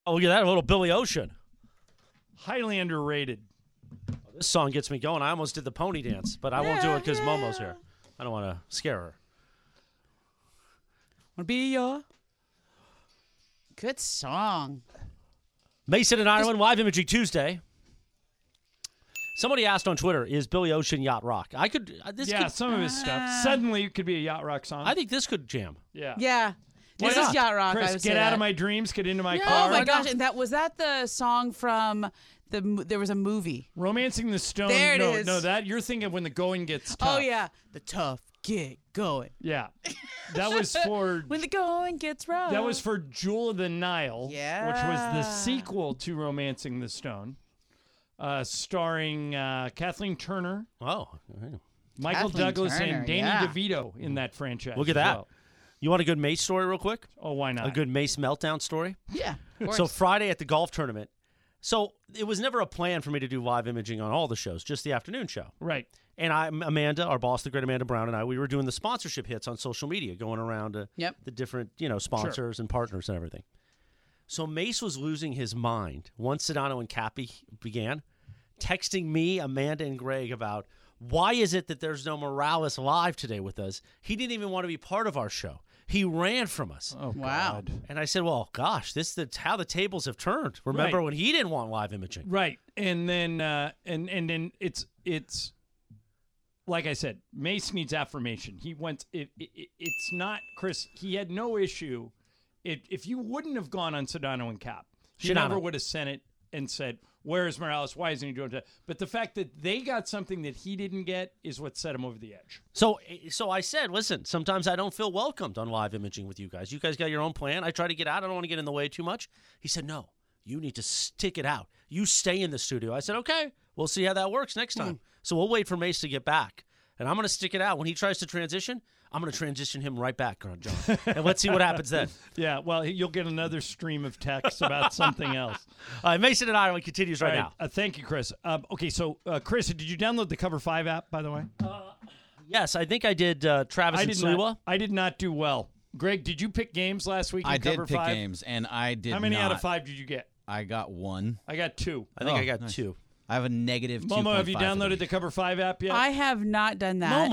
Oh, look at that, a little Billy Ocean. Highly underrated. This song gets me going. I almost did the pony dance, but I won't do it because Momo's here. I don't want to scare her. Want to be your... Good song. Mason and Ireland, Live Imaging Tuesday. Somebody asked on Twitter, is Billy Ocean yacht rock? Some of his stuff. Suddenly it could be a yacht rock song. I think this could jam. Yeah. This Why is not? yacht rock. Chris, I would get say out that. of my dreams, get into my car. Oh my gosh! And was that the song from there was a movie. Romancing the Stone. There it is. No, that you're thinking of When the Going Gets Tough. Oh yeah, the tough get going. Yeah, that was for When the going gets rough. that was for Jewel of the Nile. Yeah. Which was the sequel to Romancing the Stone, starring Kathleen Turner, Oh, Michael Kathleen Douglas, Turner, and Danny yeah. DeVito in that franchise. look at as that. well. You want a good Mace story real quick? Oh, why not? A good Mace meltdown story? Yeah. Of course. So Friday at the golf tournament. So it was never a plan for me to do live imaging on all the shows, just the afternoon show. Right. And Amanda, our boss, the great Amanda Brown, and I, we were doing the sponsorship hits on social media, going around to the different, sponsors and partners and everything. So Mace was losing his mind once Sedano and Cappy began, texting me, Amanda, and Greg about why is it that there's no Morales live today with us? He didn't even want to be part of our show. He ran from us. Oh, Wow. God. And I said, well, gosh, this is how the tables have turned. Remember when he didn't want live imaging? Right. And then and then it's like I said, Mace needs affirmation. He wants it's not Chris, he had no issue if you wouldn't have gone on Sedano and Cap. He never would have sent it and said, "Where is Morales? Why isn't he doing that?" But the fact that they got something that he didn't get is what set him over the edge. So I said, listen, sometimes I don't feel welcomed on live imaging with you guys. You guys got your own plan. I try to get out. I don't want to get in the way too much. He said, no, you need to stick it out. You stay in the studio. I said, okay, we'll see how that works next time. So we'll wait for Mace to get back. And I'm going to stick it out. When he tries to transition, I'm going to transition him right back, John. And let's see what happens then. Yeah, well, you'll get another stream of texts about something else. Mason and Ireland continues right now. Thank you, Chris. Okay, so, Chris, did you download the Cover 5 app, by the way? Yes, I think I did Travis and Sliwa. I did not do well. Greg, did you pick games last week in I Cover did pick 5? games, and I did How many not. out of 5 did you get? I got 1. I got 2. I think I got nice. 2. I have a negative 2.5. Momo, have you for the downloaded week. the Cover 5 app yet? I have not done that.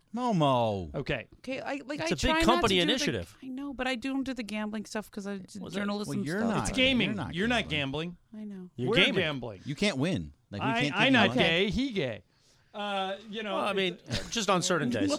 Momo. Okay. Okay, It's a try big not company to do initiative. I know, but I don't do the gambling stuff because I do journalism Well, you're stuff. not. It's gaming. You're not gambling. I know. You're We're gaming. gambling. You can't win. Like, we can't I'm give not you money. gay. He gay. Well, I mean, just on certain days.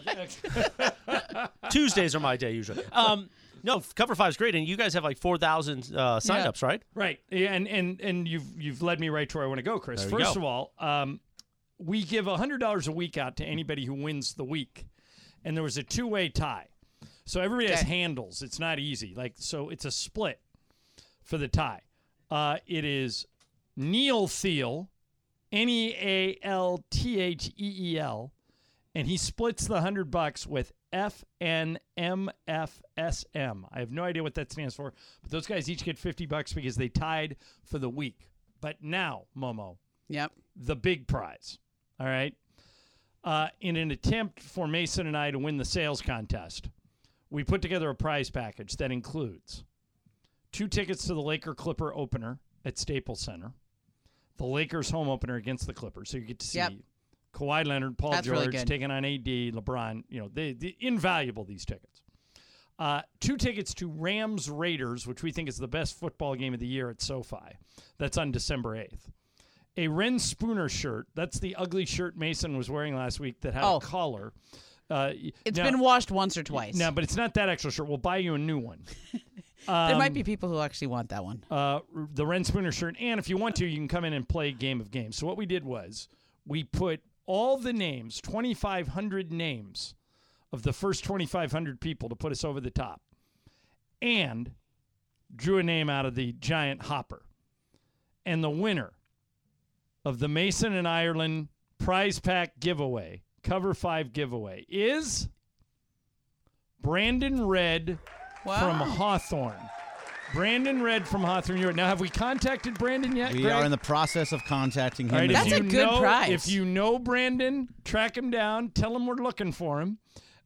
Tuesdays are my day usually. No, Cover 5 is great, and you guys have like 4,000 signups, right? Right. Yeah, and you've led me right to where I want to go, Chris. There you First go. of all, we give $100 a week out to anybody who wins the week. And there was a 2-way tie. So everybody has handles. It's not easy. So it's a split for the tie. It is Neil Thiel, Nealtheel, and he splits the $100 with FNMFSM. I have no idea what that stands for, but those guys each get $50 because they tied for the week. But now, Momo, the big prize. All right. In an attempt for Mason and I to win the sales contest, we put together a prize package that includes 2 tickets to the Laker-Clipper opener at Staples Center, the Lakers home opener against the Clippers, so you get to see Kawhi Leonard, Paul George taking on AD, LeBron. They're invaluable, these tickets. 2 tickets to Rams-Raiders, which we think is the best football game of the year at SoFi. That's on December 8th. A Ren Spooner shirt. That's the ugly shirt Mason was wearing last week that had a collar. It's been washed once or twice. No, but it's not that extra shirt. We'll buy you a new one. There might be people who actually want that one. The Ren Spooner shirt. And if you want to, you can come in and play Game of Games. So what we did was we put all the names, 2,500 names of the first 2,500 people to put us over the top, and drew a name out of the giant hopper. And the winner of the Mason and Ireland prize pack giveaway, Cover 5 giveaway, is Brandon Red from Hawthorne. Brandon Red from Hawthorne, New York. Now, have we contacted Brandon yet, We Greg? are in the process of contacting him. All right, That's a good prize. If you know Brandon, track him down. Tell him we're looking for him.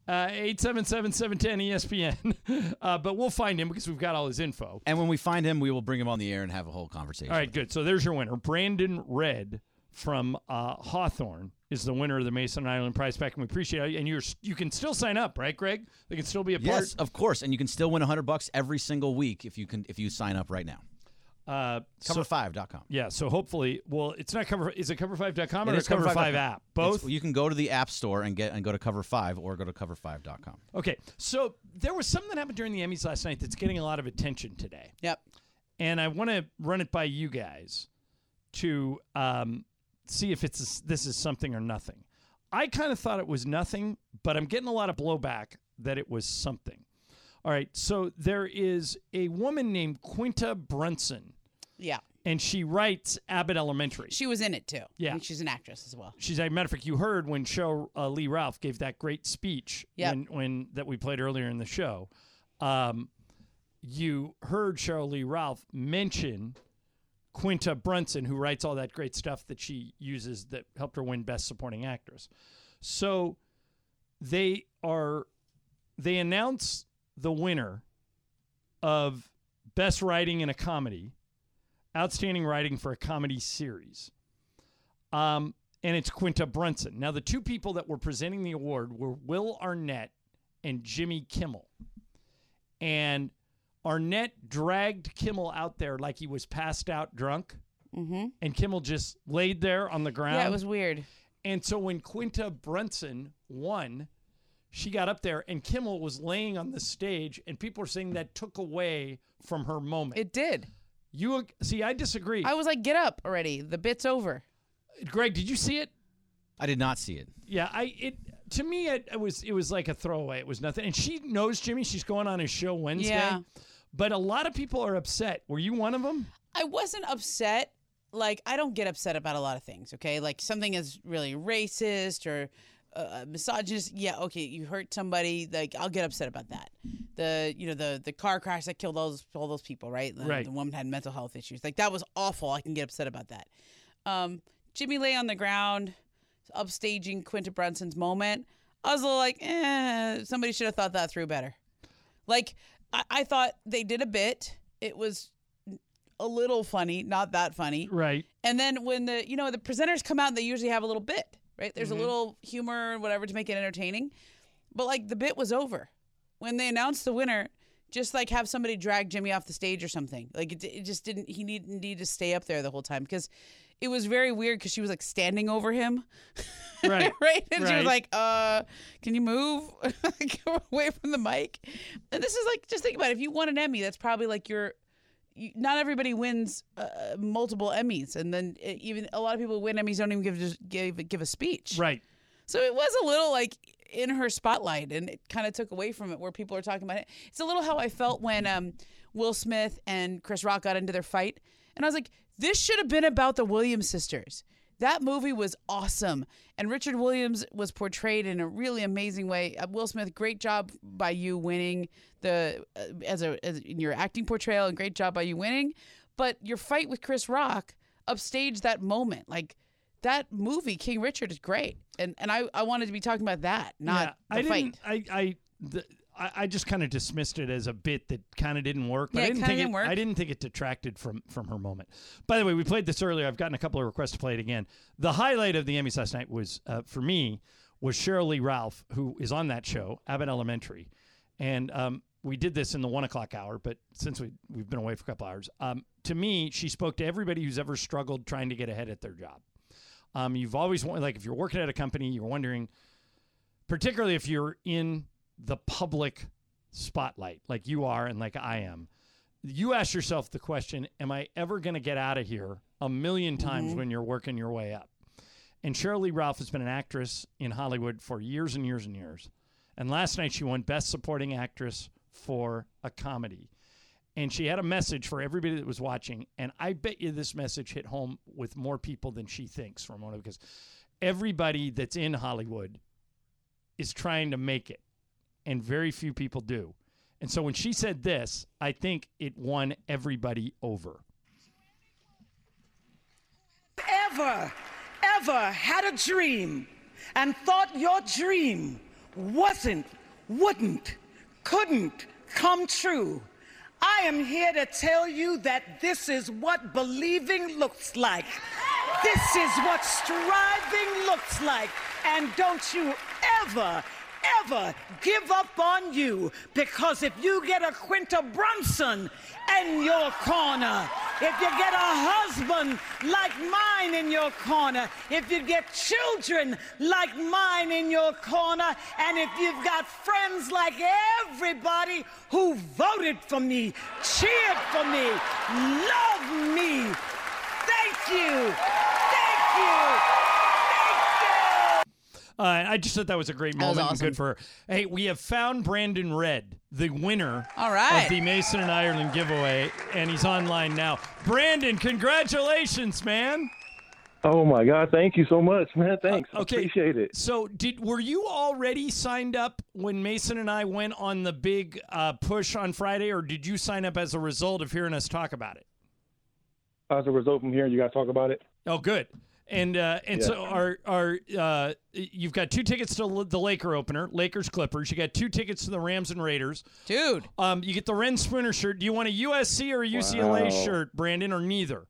877-710-ESPN. But we'll find him because we've got all his info. And when we find him, we will bring him on the air and have a whole conversation. All right, good. So there's your winner. Brandon Red from Hawthorne is the winner of the Mason Island prize pack, and we appreciate it. And you can still sign up, right, Greg? They can still be a part. Yes, of course. And you can still win $100 every single week if you sign up right now. Cover5.com. Yeah, so hopefully, well, it's not Cover. Is it Cover5.com or It the is Cover5 app? Both. You can go to the App Store and go to Cover5 or go to Cover5.com. Okay, so there was something that happened during the Emmys last night that's getting a lot of attention today. Yep. And I want to run it by you guys to see if this is something or nothing. I kind of thought it was nothing, but I'm getting a lot of blowback that it was something. All right, so there is a woman named Quinta Brunson. Yeah. And she writes Abbott Elementary. She was in it, too. Yeah. I mean, she's an actress as well. She's a matter of fact, you heard when Cheryl Lee Ralph gave that great speech Yep. when that we played earlier in the show. You heard Cheryl Lee Ralph mention Quinta Brunson, who writes all that great stuff that she uses that helped her win Best Supporting Actress. So they announce the winner of Best Writing in a Comedy, Outstanding Writing for a Comedy Series. And it's Quinta Brunson. Now, the two people that were presenting the award were Will Arnett and Jimmy Kimmel. And Arnett dragged Kimmel out there like he was passed out drunk. Mm-hmm. And Kimmel just laid there on the ground. Yeah, it was weird. And so when Quinta Brunson won, she got up there and Kimmel was laying on the stage, and people were saying that took away from her moment. It did. You see, I disagree. I was like, get up already. The bit's over. Greg, did you see it? I did not see it. Yeah, to me it was like a throwaway. It was nothing. And she knows Jimmy. She's going on his show Wednesday. Yeah. But a lot of people are upset. Were you one of them? I wasn't upset. Like, I don't get upset about a lot of things, okay? Like, something is really racist or misogynist. Yeah, okay, you hurt somebody. Like, I'll get upset about that. The car crash that killed all those people, right? Right. The woman had mental health issues. Like, that was awful. I can get upset about that. Jimmy lay on the ground, upstaging Quinta Brunson's moment. I was a little like, somebody should have thought that through better. Like, I thought they did a bit. It was a little funny, not that funny. Right. And then when the presenters come out, they usually have a little bit, right? There's Mm-hmm. a little humor, whatever, to make it entertaining. But, like, the bit was over. When they announced the winner, just, like, have somebody drag Jimmy off the stage or something. Like, it just didn't, he needed to stay up there the whole time because it was very weird because she was, like, standing over him. Right. Right? And she Right. was like, can you move? Go away from the mic. And this is, like, just think about it. If you won an Emmy, that's probably, like, not everybody wins multiple Emmys, and then even a lot of people who win Emmys don't even give a speech. Right. So it was a little like in her spotlight, and it kind of took away from it where people are talking about it. It's a little how I felt when Will Smith and Chris Rock got into their fight, and I was like, this should have been about the Williams sisters. That movie was awesome, and Richard Williams was portrayed in a really amazing way. Will Smith, great job by you winning as in your acting portrayal, and great job by you winning. But your fight with Chris Rock upstaged that moment. Like, that movie, King Richard, is great, and I wanted to be talking about that, not the fight. I just kind of dismissed it as a bit that kind of didn't work. But Yeah, it kinda didn't work. I didn't think it detracted from her moment. By the way, we played this earlier. I've gotten a couple of requests to play it again. The highlight of the Emmys last night was, for me, was Cheryl Lee Ralph, who is on that show, Abbott Elementary. And we did this in the 1 o'clock hour, but since we've been away for a couple hours, to me, she spoke to everybody who's ever struggled trying to get ahead at their job. You've always wanted, like, if you're working at a company, you're wondering, particularly if you're in the public spotlight like you are and like I am, you ask yourself the question, am I ever going to get out of here a million times when you're working your way up? And Cheryl Lee Ralph has been an actress in Hollywood for years and years and years. And last night she won Best Supporting Actress for a Comedy. And she had a message for everybody that was watching. And I bet you this message hit home with more people than she thinks, Ramona, because everybody that's in Hollywood is trying to make it. And very few people do. And so when she said this, I think it won everybody over. Ever had a dream and thought your dream wasn't wouldn't, couldn't come true. I am here to tell you that this is what believing looks like. This is what striving looks like. And don't you ever give up on you, because if you get a Quinta Brunson in your corner, if you get a husband like mine in your corner, if you get children like mine in your corner, and if you've got friends like everybody who voted for me, cheered for me, love me, thank you, thank you. I just thought that was a great moment. That was awesome. Good for her. Hey, we have found Brandon Red, the winner All right. of the Mason and Ireland giveaway, and he's online now. Brandon, congratulations, man. Oh, my God. Thank you so much, man. Thanks. Okay. Appreciate it. So were you already signed up when Mason and I went on the big push on Friday, or did you sign up as a result of hearing us talk about it? As a result from hearing you guys talk about it. Oh, good. And so you've got 2 tickets to the Laker opener, Lakers Clippers. You got 2 tickets to the Rams and Raiders. Dude. You get the Ren Spooner shirt. Do you want a USC or a UCLA shirt, Brandon, or neither?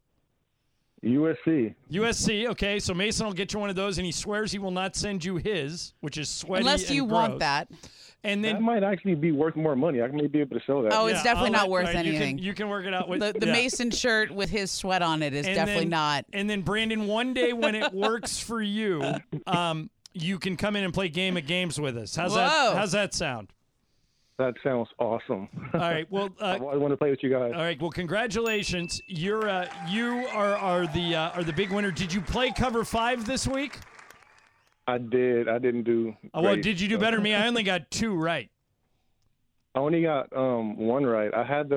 USC. USC, okay. So Mason will get you one of those, and he swears he will not send you his, which is sweaty Unless you and want gross. that. And then That might actually be worth more money. I may be able to sell that. Oh, it's definitely not worth all right, anything. You can work it out with The Mason shirt with his sweat on it is And definitely then- not. And then Brandon, one day when it works for you, you can come in and play Game of Games with us. How's that sound? That sounds awesome. All right. Well, I've always wanted to play with you guys. all right. Well, congratulations. You are the big winner. Did you play Cover 5 this week? I did. I didn't do Oh, well, great, did you do so. better than me? I only got 2 right. I only got one right. I had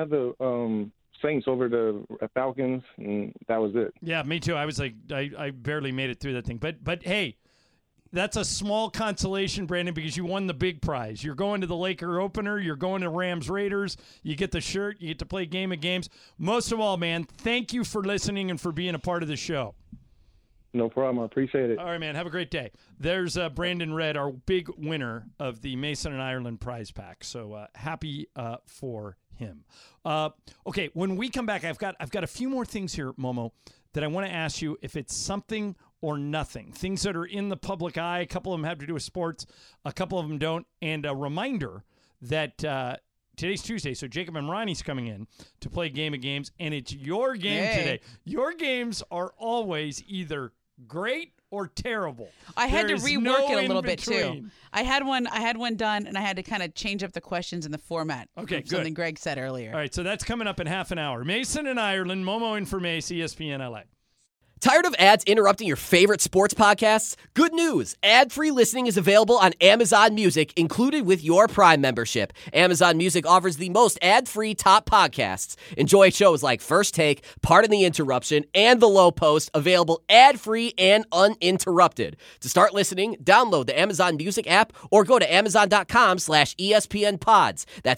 the Saints over the Falcons, and that was it. Yeah, me too. I was like, I barely made it through that thing. But hey, that's a small consolation, Brandon, because you won the big prize. You're going to the Laker opener. You're going to Rams Raiders. You get the shirt. You get to play Game of Games. Most of all, man, thank you for listening and for being a part of the show. No problem. I appreciate it. All right, man. Have a great day. There's Brandon Red, our big winner of the Mason and Ireland prize pack. So happy for him. Okay, when we come back, I've got a few more things here, Momo, that I want to ask you if it's something or nothing. Things that are in the public eye. A couple of them have to do with sports. A couple of them don't. And a reminder that today's Tuesday, so Jacob and Ronnie's coming in to play Game of Games, and it's your game today. Your games are always either great or terrible. I had to There is rework no it a in little bit between. too. I had one done, and I had to kind of change up the questions and the format. Okay, from good. Something Greg said earlier. All right, so that's coming up in half an hour. Mason and Ireland, Momo and Mace, ESPN LA. Tired of ads interrupting your favorite sports podcasts? Good news. Ad-free listening is available on Amazon Music, included with your Prime membership. Amazon Music offers the most ad-free top podcasts. Enjoy shows like First Take, Pardon the Interruption, and The Low Post, available ad-free and uninterrupted. To start listening, download the Amazon Music app or go to Amazon.com/ESPN Pods. That's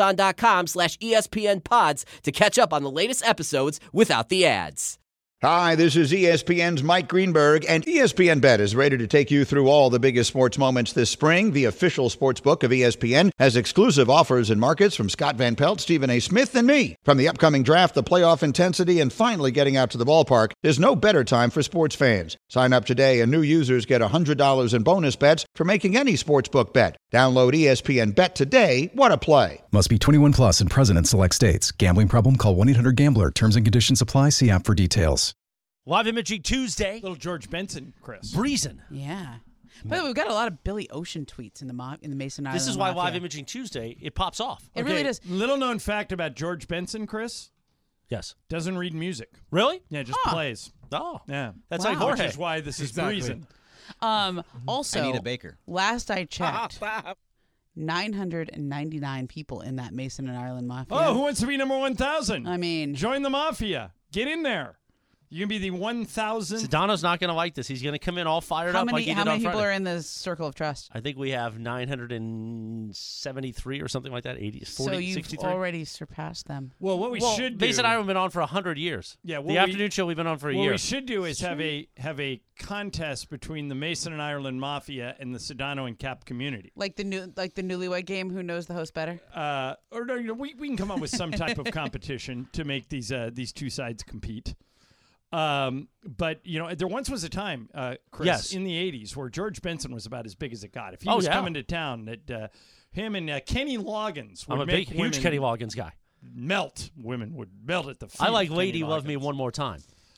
Amazon.com/ESPN Pods to catch up on the latest episodes without the ads. Hi, this is ESPN's Mike Greenberg, and ESPN Bet is ready to take you through all the biggest sports moments this spring. The official sports book of ESPN has exclusive offers and markets from Scott Van Pelt, Stephen A. Smith, and me. From the upcoming draft, the playoff intensity, and finally getting out to the ballpark, there's no better time for sports fans. Sign up today, and new users get $100 in bonus bets for making any sportsbook bet. Download ESPN Bet today. What a play. Must be 21 plus and present in select states. Gambling problem? Call 1-800-GAMBLER. Terms and conditions apply. See app for details. Live Imaging Tuesday. Little George Benson, Chris. Breezing. Yeah. By the way, we've got a lot of Billy Ocean tweets in the Mason Island. This is why Mafia. Live Imaging Tuesday, it pops off. It really does. Little known fact about George Benson, Chris. Yes. Doesn't read music. Really? Yeah, just plays. Oh. Yeah. That's Wow. like Jorge. Which is why this is breezing. Also, I need a baker. Last I checked, 999 people in that Mason and Ireland Mafia. Oh, who wants to be number 1,000? I mean, Join the Mafia. Get in there. You can be the 1,000th. Sedano's not going to like this. He's going to come in all fired up like he did on How many people Friday. are in the circle of trust? I think we have 973 or something like that. 80, 40, so you've 63. already surpassed them. Well, what we should do. Mace and I have been on for 100 years. Yeah, the afternoon show we've been on for a year. What we should do is have a contest between the Mason and Ireland Mafia and the Sedano and Cap community. Like the newlywed game. Who knows the host better? Or no, we can come up with some type of competition to make these two sides compete. But there once was a time, Chris, in the 80s where George Benson was about as big as it got. If he was coming to town, that him and Kenny Loggins would make huge Kenny Loggins guy. Melt. Women would melt at the feet. I like of Lady Kenny Love Loggins. Me One More Time.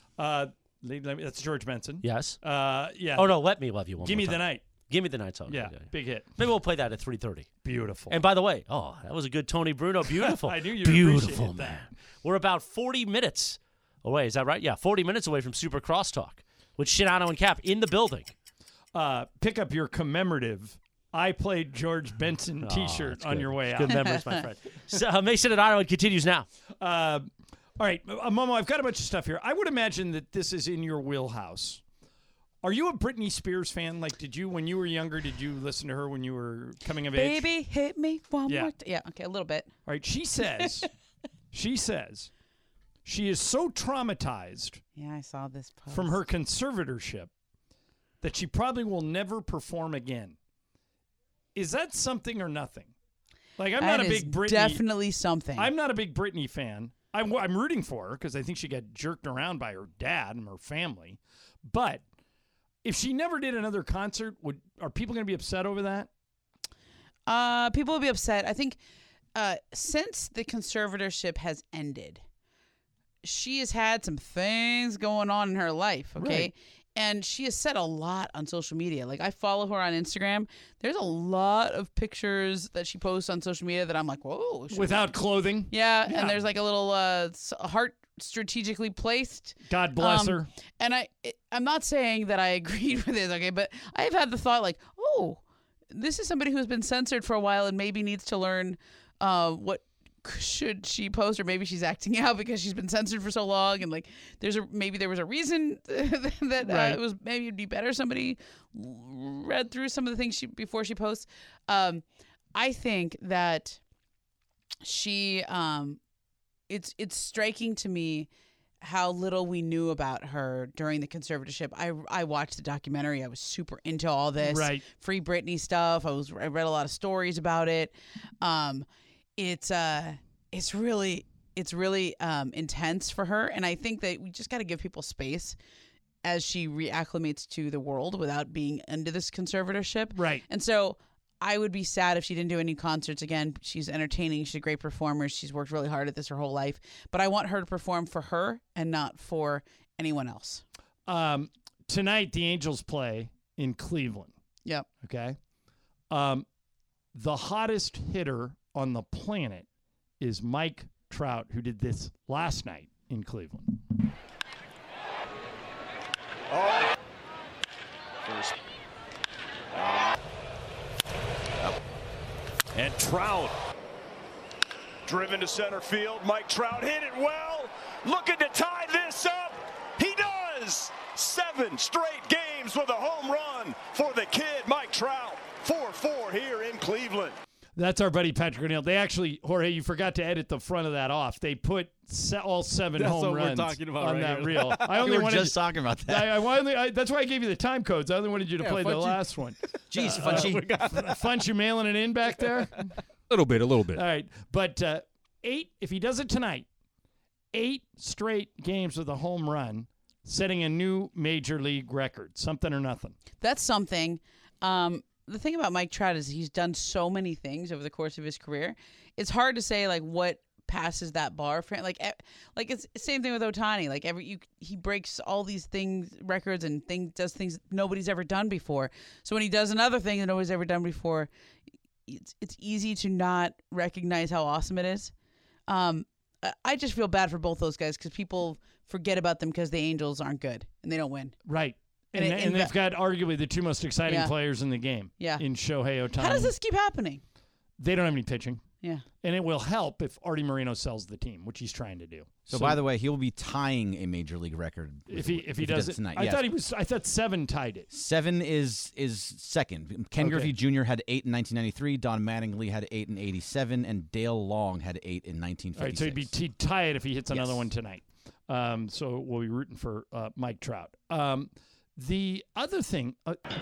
That's George Benson. Yes. Yeah. Oh, no, Let Me Love You One Give More Me Time. the Night. Give Me the Night song. Yeah, big hit. Maybe we'll play that at 3:30. Beautiful. And by the way, that was a good Tony Bruno. Beautiful. I knew you Beautiful, appreciated man. that. We're about 40 minutes away. Is that right? Yeah, 40 minutes away from Super Crosstalk with Sedano and Cap in the building. Pick up your commemorative I Played George Benson T-shirt on your way out. Good memories, my friend. So, Mason and Ireland continues now. All right, Momo, I've got a bunch of stuff here. I would imagine that this is in your wheelhouse. Are you a Britney Spears fan? Like, when you were younger, did you listen to her when you were coming of age? Baby, hit me one more. Yeah, okay, a little bit. All right, she says she is so traumatized Yeah, I saw this post. from her conservatorship that she probably will never perform again. Is that something or nothing? Like, I'm not a big Britney. Definitely something. I'm not a big Britney fan. I'm rooting for her because I think she got jerked around by her dad and her family. But if she never did another concert, are people going to be upset over that? People will be upset. I think since the conservatorship has ended, she has had some things going on in her life, okay? Right. And she has said a lot on social media. Like, I follow her on Instagram. There's a lot of pictures that she posts on social media that I'm like, whoa. Without clothing? Yeah, and there's like a little heart strategically placed. God bless her. And I'm not saying that I agreed with it, okay? But I've had the thought like, oh, this is somebody who's been censored for a while and maybe needs to learn what should she post, or maybe she's acting out because she's been censored for so long, and like maybe there was a reason that it was maybe it'd be better somebody read through some of the things before she posts. I think that she it's striking to me how little we knew about her during the conservatorship. I watched the documentary. I was super into all this Free Britney stuff. I read a lot of stories about it. It's really intense for her, and I think that we just got to give people space as she reacclimates to the world without being into this conservatorship. Right. And so I would be sad if she didn't do any concerts again. She's entertaining. She's a great performer. She's worked really hard at this her whole life. But I want her to perform for her and not for anyone else. Tonight, the Angels play in Cleveland. Yep. Okay. The hottest hitter on the planet is Mike Trout, who did this last night in Cleveland. And Trout driven to center field. Mike Trout hit it well, looking to tie this up. He does. 7 straight games with a home run for the kid, Mike Trout. 4-4 here in Cleveland. That's our buddy Patrick O'Neill. They actually, Jorge, you forgot to edit the front of that off. They put all 7 home runs on that reel. I only wanted just talking about that. That's why I gave you the time codes. I only wanted you to play the last one. Jeez, Funch, you mailing it in back there? A little bit. All right, but 8. If he does it tonight, 8 straight games with a home run, setting a new major league record. Something or nothing. That's something. The thing about Mike Trout is he's done so many things over the course of his career. It's hard to say like what passes that bar for him. Like it's the same thing with Ohtani. Like he breaks all these records and does things nobody's ever done before. So when he does another thing that nobody's ever done before, it's easy to not recognize how awesome it is. I just feel bad for both those guys because people forget about them because the Angels aren't good and they don't win. Right. And they've got arguably the 2 most exciting players in the game. Yeah. In Shohei Ohtani. How does this keep happening? They don't have any pitching. Yeah. And it will help if Artie Moreno sells the team, which he's trying to do. So by the way, he will be tying a major league record if he does it tonight. I thought 7 tied it. 7 is second. Ken Griffey Jr. had 8 in 1993. Don Mattingly had 8 in 87, and Dale Long had 8 in 1956. All right, so he'd tie it if he hits another one tonight. So we'll be rooting for Mike Trout. The other thing,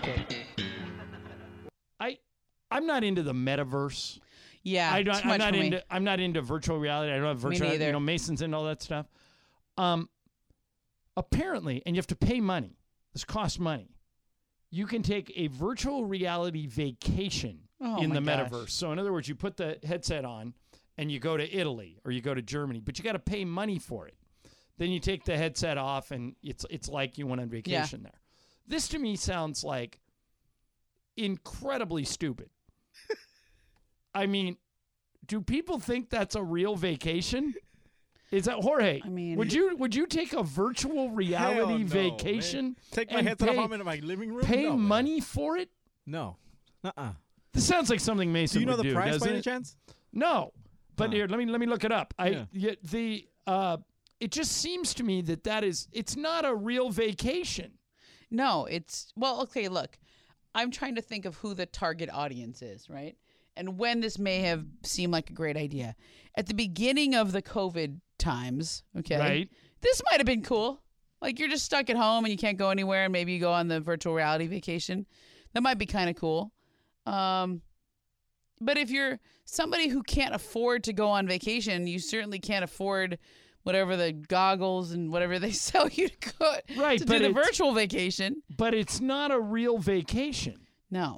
I'm not into the metaverse. Yeah, I'm not into virtual reality. I don't have virtual. Me neither. Mason's into all that stuff. Apparently, and you have to pay money. This costs money. You can take a virtual reality vacation in the metaverse. So, in other words, you put the headset on and you go to Italy or you go to Germany, but you got to pay money for it. Then you take the headset off, and it's like you went on vacation there. This to me sounds like incredibly stupid. I mean, do people think that's a real vacation? Is that Jorge? I mean, would you take a virtual reality vacation? Man. Take my headset off into my living room. Pay money for it? No. This sounds like something Mason would do. Do you know the price by any chance? No. But here, let me look it up. It just seems to me it's not a real vacation. No, okay, look. I'm trying to think of who the target audience is, right? And when this may have seemed like a great idea. At the beginning of the COVID times, okay, right. This might have been cool. Like you're just stuck at home and you can't go anywhere, and maybe you go on the virtual reality vacation. That might be kind of cool. But if you're somebody who can't afford to go on vacation, you certainly can't afford whatever the goggles and whatever they sell you to go to do the virtual vacation. But it's not a real vacation. No.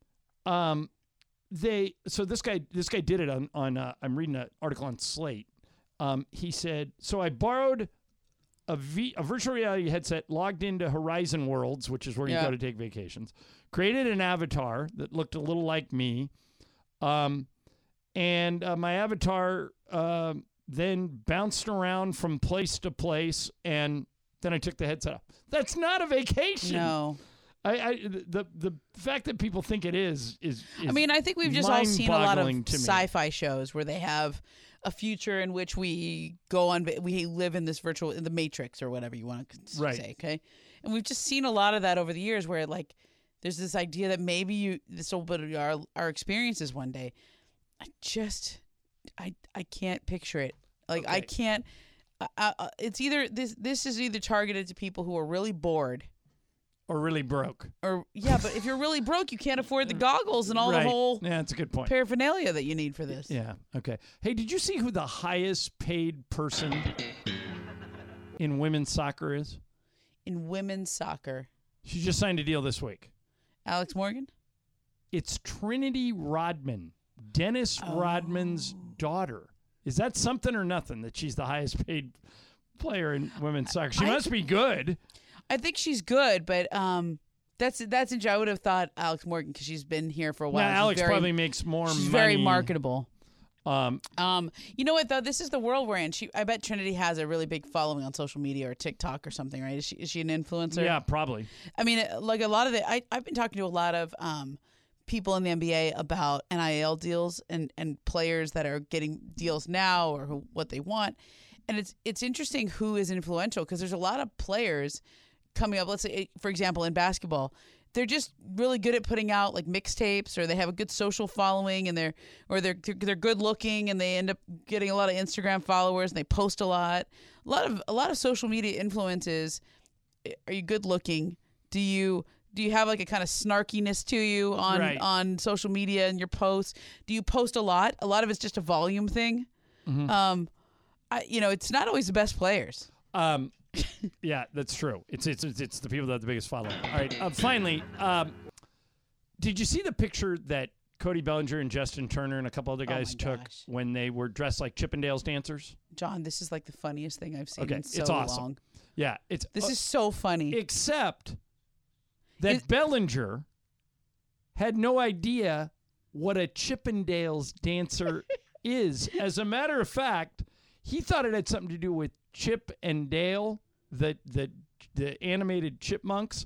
So this guy did it on I'm reading an article on Slate. He said, so I borrowed a virtual reality headset, logged into Horizon Worlds, which is where you go to take vacations, created an avatar that looked a little like me, and my avatar then bounced around from place to place, and then I took the headset off. That's not a vacation. No. The fact that people think it is. I mean, I think we've just all seen a lot of sci-fi shows where they have a future in which we live in this in the Matrix or whatever you want to say, okay? And we've just seen a lot of that over the years where like there's this idea that maybe this will be our experiences one day. I can't picture it. Like I can't. It's either this is either targeted to people who are really bored. Or really broke. But if you're really broke, you can't afford the goggles and all the whole that's a good point. Paraphernalia that you need for this. Yeah, okay. Hey, did you see who the highest paid person in women's soccer is? In women's soccer? She just signed a deal this week. Alex Morgan? It's Trinity Rodman, Dennis Rodman's daughter. Is that something or nothing that she's the highest paid player in women's soccer? She must be good. I think she's good, but that's interesting. I would have thought Alex Morgan because she's been here for a while. Yeah, Alex probably makes more money. She's very marketable. You know what though? This is the world we're in. I bet Trinity has a really big following on social media or TikTok or something, right? Is she an influencer? Yeah, probably. I mean, like a lot of I've been talking to a lot of people in the NBA about NIL deals and players that are getting deals now or what they want, and it's interesting who is influential because there's a lot of players coming up. Let's say, for example, in basketball, they're just really good at putting out like mixtapes, or they have a good social following, and they're good looking, and they end up getting a lot of Instagram followers, and they post a lot. A lot of social media influences. Are you good looking? Do you have like a kind of snarkiness to you on social media and your posts? Do you post a lot? A lot of it's just a volume thing. Mm-hmm. It's not always the best players. Yeah, that's true. It's the people that have the biggest following. All right. Finally, did you see the picture that Cody Bellinger and Justin Turner and a couple other guys took when they were dressed like Chippendales dancers? John, this is like the funniest thing I've seen in so it's awesome. long. Yeah, this is so funny. Except that Bellinger had no idea what a Chippendales dancer is. As a matter of fact, he thought it had something to do with Chip and Dale, the animated chipmunks.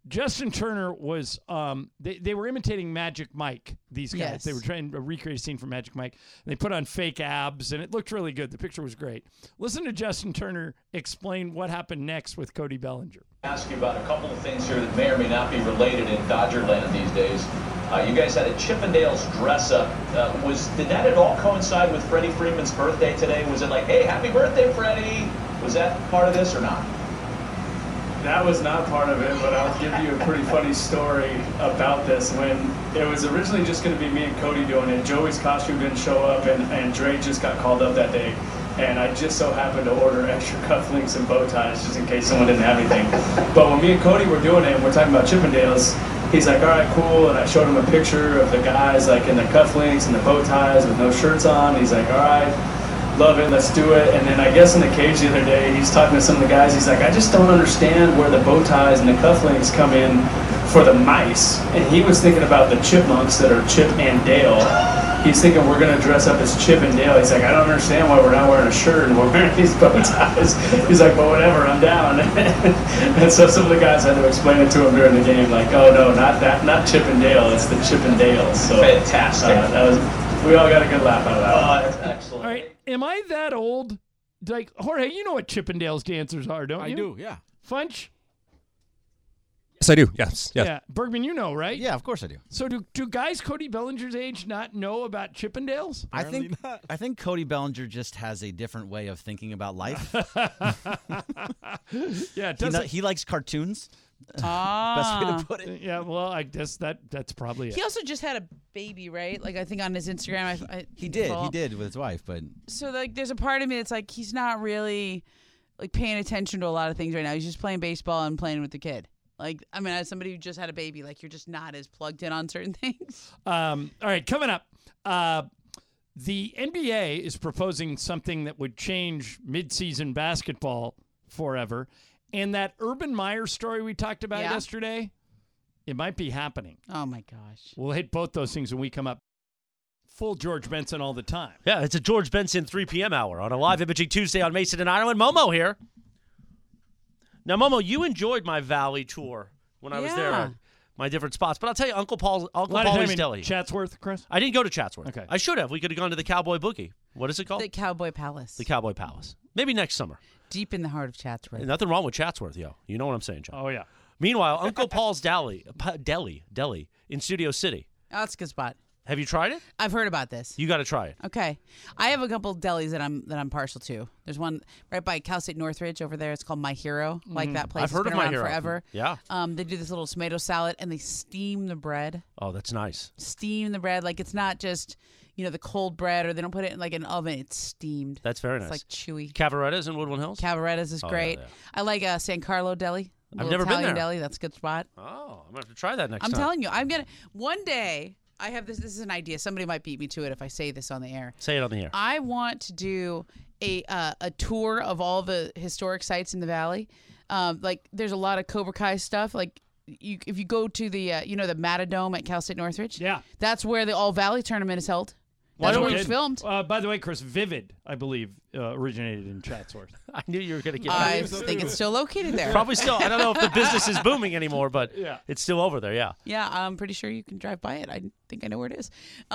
Justin Turner was they were imitating Magic Mike, these guys. Yes. They were trying to recreate a scene from Magic Mike. And they put on fake abs, and it looked really good. The picture was great. Listen to Justin Turner explain what happened next with Cody Bellinger. Ask you about a couple of things here that may or may not be related in Dodgerland these days. You guys had a Chippendales dress-up. Did that at all coincide with Freddie Freeman's birthday today? Was it like, hey, happy birthday, Freddie? Was that part of this or not? That was not part of it, but I'll give you a pretty funny story about this. When it was originally just going to be me and Cody doing it, Joey's costume didn't show up, and Dre just got called up that day. And I just so happened to order extra cufflinks and bow ties just in case someone didn't have anything. But when me and Cody were doing it, and we're talking about Chippendales, he's like, all right, cool. And I showed him a picture of the guys like in the cufflinks and the bow ties with no shirts on. He's like, all right, love it, let's do it. And then I guess in the cage the other day, he's talking to some of the guys. He's like, I just don't understand where the bow ties and the cufflinks come in for the mice. And he was thinking about the chipmunks that are Chip and Dale. He's thinking we're going to dress up as Chip and Dale. He's like, I don't understand why we're not wearing a shirt and we're wearing these bow ties. He's like, but whatever, I'm down. And so some of the guys had to explain it to him during the game, like, oh no, not Chip and Dale, it's the Chip and Dale. So fantastic. We all got a good laugh out of that. Oh, that's excellent. All right, am I that old? Like, Jorge, you know what Chippendales dancers are, don't you? I do, yeah. Funch? Yes, I do. Yes. Yeah. Bergman, you know, right? Yeah, of course I do. So do guys Cody Bellinger's age not know about Chippendales? I think Cody Bellinger just has a different way of thinking about life. Yeah, he likes cartoons. Best way to put it. Yeah, well, I guess that's probably it. He also just had a baby, right? Like I think on his Instagram, he did with his wife, but so like there's a part of me that's like he's not really like paying attention to a lot of things right now. He's just playing baseball and playing with the kid. Like, I mean, as somebody who just had a baby, like, you're just not as plugged in on certain things. All right, coming up, the NBA is proposing something that would change midseason basketball forever. And that Urban Meyer story we talked about yesterday, it might be happening. Oh, my gosh. We'll hit both those things when we come up. Full George Benson all the time. Yeah, it's a George Benson 3 p.m. hour on a live Imaging Tuesday on Mason and Ireland. Momo here. Now, Momo, you enjoyed my Valley tour when I was there at my different spots. But I'll tell you, Uncle Paul's Deli. Chatsworth, Chris? I didn't go to Chatsworth. Okay. I should have. We could have gone to the Cowboy Boogie. What is it called? The Cowboy Palace. The Cowboy Palace. Maybe next summer. Deep in the heart of Chatsworth. Nothing wrong with Chatsworth, yo. You know what I'm saying, John. Oh, yeah. Meanwhile, Uncle Paul's Deli in Studio City. Oh, that's a good spot. Have you tried it? I've heard about this. You got to try it. Okay, I have a couple delis that I'm partial to. There's one right by Cal State Northridge over there. It's called My Hero. Like that place. I've heard been of My around Hero forever. Yeah. They do this little tomato salad and they steam the bread. Oh, that's nice. Steam the bread, like it's not just the cold bread, or they don't put it in like an oven. It's steamed. That's very nice. It's like chewy. Cavaretta's in Woodland Hills. Cavaretta's is great. Yeah. I like San Carlo Deli. I've never Italian been there. Deli. That's a good spot. Oh, I'm gonna have to try that next time. time. I'm telling you, one day. I have this. This is an idea. Somebody might beat me to it if I say this on the air. Say it on the air. I want to do a tour of all the historic sites in the Valley. Like there's a lot of Cobra Kai stuff. Like if you go to the the Matadome at Cal State Northridge. Yeah, that's where the All Valley tournament is held. That's where it was filmed. By the way, Chris, Vivid, I believe, originated in Chatsworth. I knew you were going to get I that. think it's still located there. Probably still. I don't know if the business is booming anymore, but it's still over there, yeah. Yeah, I'm pretty sure you can drive by it. I think I know where it is.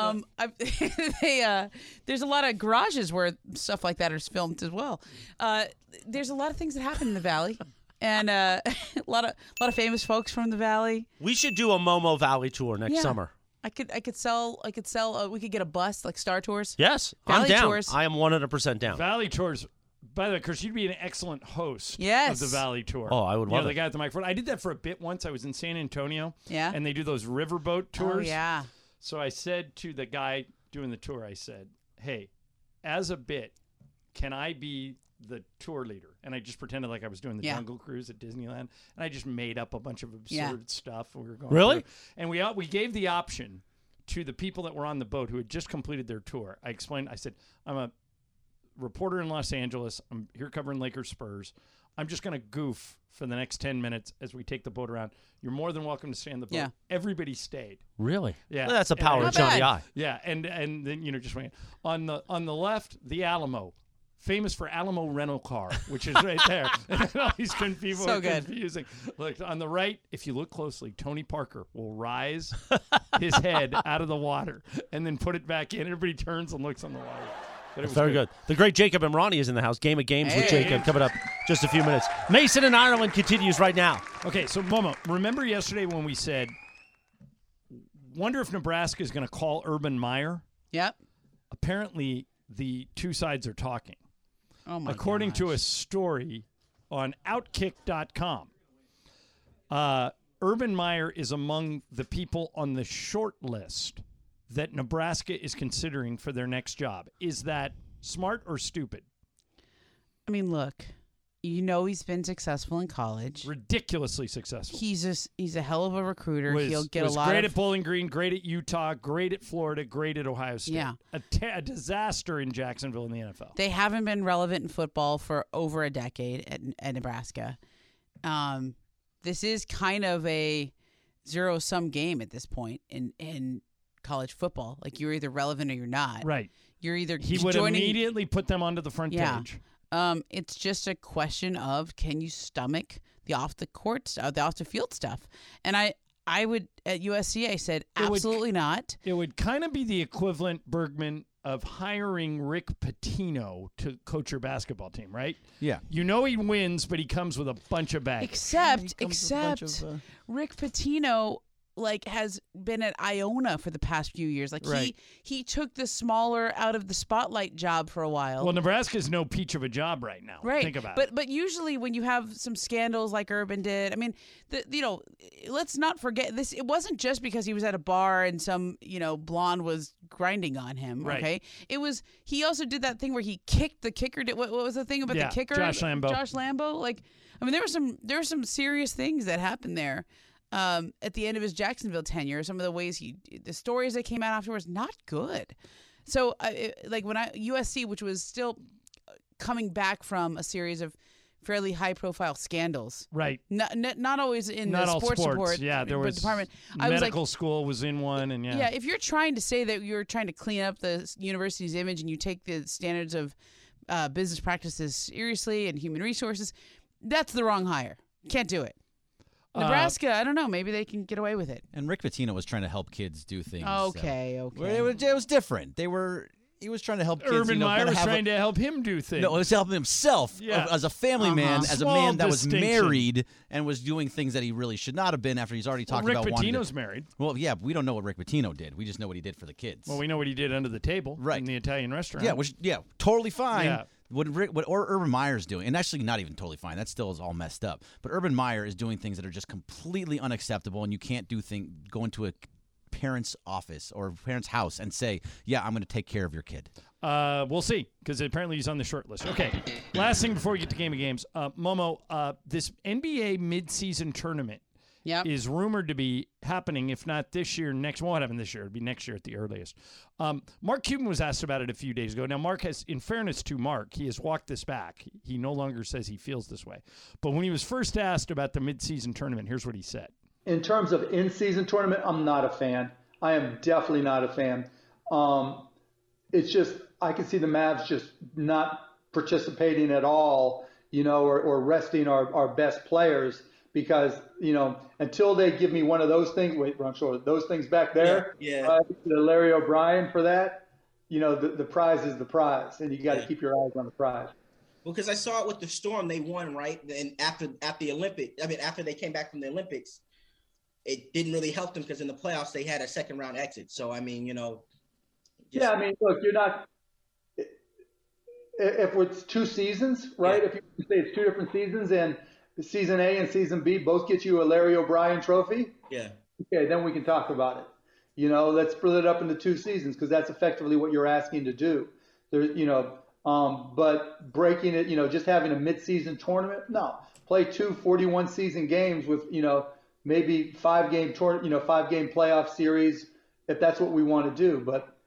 There's a lot of garages where stuff like that is filmed as well. There's a lot of things that happen in the Valley. And a lot of famous folks from the Valley. We should do a Momo Valley tour next summer. I could sell. We could get a bus like Star Tours. Yes, Valley I'm down. Tours. I am 100% down. Valley Tours. By the way, Chris, you'd be an excellent host of the Valley Tour. Oh, I would love it. The guy at the microphone. I did that for a bit once. I was in San Antonio. Yeah. And they do those riverboat tours. Oh, yeah. So I said to the guy doing the tour, I said, hey, as a bit, can I be the tour leader? And I just pretended like I was doing the Jungle Cruise at Disneyland, and I just made up a bunch of absurd stuff. We were going really? through. And we gave the option to the people that were on the boat who had just completed their tour. I explained, I said, I'm a reporter in Los Angeles. I'm here covering Lakers Spurs. I'm just going to goof for the next 10 minutes as we take the boat around. You're more than welcome to stay on the boat. Yeah. Everybody stayed. Really? Yeah. Well, that's the power of Johnny I. Yeah, and then just went on the left, the Alamo. famous for Alamo Rental Car, which is right there. And all these people So are good. confusing. Look, on the right, if you look closely, Tony Parker will rise his head out of the water and then put it back in. Everybody turns and looks on the water. But it was Very good. The great Jacob Emrani is in the house. Game of Games with Jacob coming up just a few minutes. Mason in Ireland continues right now. Okay, so Momo, remember yesterday when we said, wonder if Nebraska is going to call Urban Meyer? Yep. Apparently, the two sides are talking. Oh my According to a story on Outkick.com, Urban Meyer is among the people on the short list that Nebraska is considering for their next job. Is that smart or stupid? I mean, look, he's been successful in college. Ridiculously successful. He's a hell of a recruiter. He'll get a lot great of at Bowling Green, great at Utah, great at Florida, great at Ohio State. Yeah. A disaster in Jacksonville in the NFL. They haven't been relevant in football for over a decade at Nebraska. This is kind of a zero-sum game at this point in college football. Like, you're either relevant or you're not. Right. You're either He would joining, immediately put them onto the front page. It's just a question of, can you stomach the off the field stuff? And I would at USC, I said absolutely not. It would kind of be the equivalent, Bergman, of hiring Rick Pitino to coach your basketball team, right? Yeah. You know he wins, but he comes with a bunch of baggage. Except Rick Pitino has been at Iona for the past few years. He took the smaller out of the spotlight job for a while. Well, Nebraska's no peach of a job right now. Right. Think about it. But usually when you have some scandals like Urban did, I mean, let's not forget this. It wasn't just because he was at a bar and some, blonde was grinding on him. Right. Okay. He also did that thing where he kicked the kicker. What was the thing about the kicker? Josh Lambo. There were some serious things that happened there. At the end of his Jacksonville tenure, some of the ways the stories that came out afterwards, not good. So, USC, which was still coming back from a series of fairly high-profile scandals, right? Not always in not the all sports report. Yeah, there was department. medical school was in one, and yeah. If you're trying to say that you're trying to clean up the university's image and you take the standards of business practices seriously and human resources, that's the wrong hire. Can't do it. Nebraska, I don't know. Maybe they can get away with it. And Rick Pitino was trying to help kids do things. Okay. It was different. He was trying to help kids. Urban Meyer was trying to help him do things. No, it was helping himself as a family man, as a man that was married and was doing things that he really should not have been after he's already talked about wanting Rick Pitino's married. Well, yeah, we don't know what Rick Pitino did. We just know what he did for the kids. Well, we know what he did under the table in the Italian restaurant. Yeah, totally fine. Yeah. What Urban Meyer's doing, and actually not even totally fine. That still is all messed up. But Urban Meyer is doing things that are just completely unacceptable, and you can't go into a parent's office or parent's house and say, "Yeah, I'm going to take care of your kid." We'll see, because apparently he's on the short list. Okay, last thing before we get to Game of Games, Momo, this NBA midseason tournament is rumored to be happening, if not this year, next. Won't happen this year. It'll be next year at the earliest. Mark Cuban was asked about it a few days ago. Now, Mark has, in fairness to Mark, he has walked this back. He no longer says he feels this way. But when he was first asked about the midseason tournament, here's what he said. In terms of in-season tournament, I'm not a fan. I am definitely not a fan. It's just, I can see the Mavs just not participating at all, or resting our best players. Because, until they give me one of those things, those things back there, Larry O'Brien for that, the prize is the prize, and you got to keep your eyes on the prize. Well, because I saw it with the Storm, they won, right? And after they came back from the Olympics, it didn't really help them because in the playoffs they had a second-round exit. So, I mean, look, you're not – if it's 2 seasons, right? If you say it's 2 different seasons and – Season A and Season B both get you a Larry O'Brien trophy. Yeah. Okay, then we can talk about it. Let's split it up into 2 seasons because that's effectively what you're asking to do. But breaking it, just having a mid-season tournament, no. Play 2 41-season games with, maybe 5-game 5-game playoff series if that's what we want to do. But,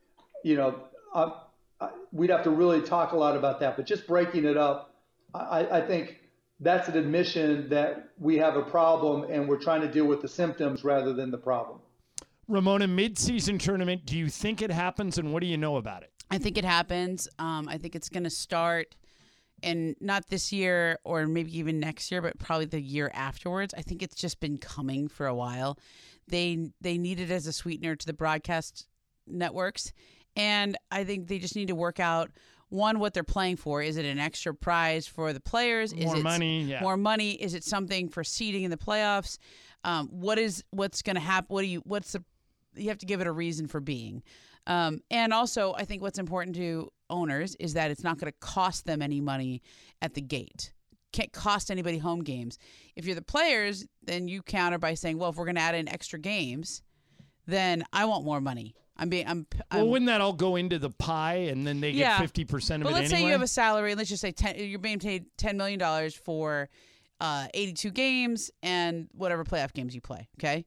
we'd have to really talk a lot about that. But just breaking it up, I think that's an admission that we have a problem and we're trying to deal with the symptoms rather than the problem. Ramona, mid-season tournament, do you think it happens and what do you know about it? I think it happens. I think it's going to start and not this year or maybe even next year, but probably the year afterwards. I think it's just been coming for a while. They need it as a sweetener to the broadcast networks, and I think they just need to work out what they're playing for. Is it an extra prize for the players? More money? Yeah. More money? Is it something for seeding in the playoffs? What's going to happen? You have to give it a reason for being. And also, I think what's important to owners is that it's not going to cost them any money at the gate. Can't cost anybody home games. If you're the players, then you counter by saying, well, if we're going to add in extra games, then I want more money. Well, wouldn't that all go into the pie, and then they get 50% of it anyway? But let's say you have a salary. Let's just say you're being paid $10 million for 82 games and whatever playoff games you play, okay?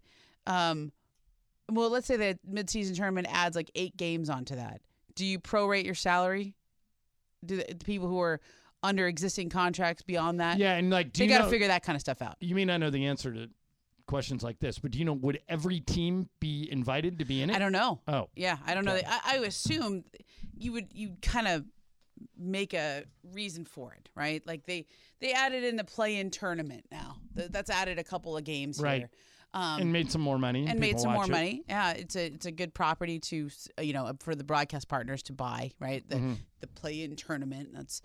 Well, let's say the midseason tournament adds like 8 games onto that. Do you prorate your salary? Do the people who are under existing contracts beyond that? Yeah, and they got to figure that kind of stuff out. You may not know the answer to questions like this, but do you know, would every team be invited to be in it? I don't know. Oh. Yeah, I don't know. I assume you'd kind of make a reason for it, right? Like they added in the play-in tournament now. That's added a couple of games here. And made some more money. And made some more money. Yeah, it's a good property to for the broadcast partners to buy, right? The play-in tournament. That's,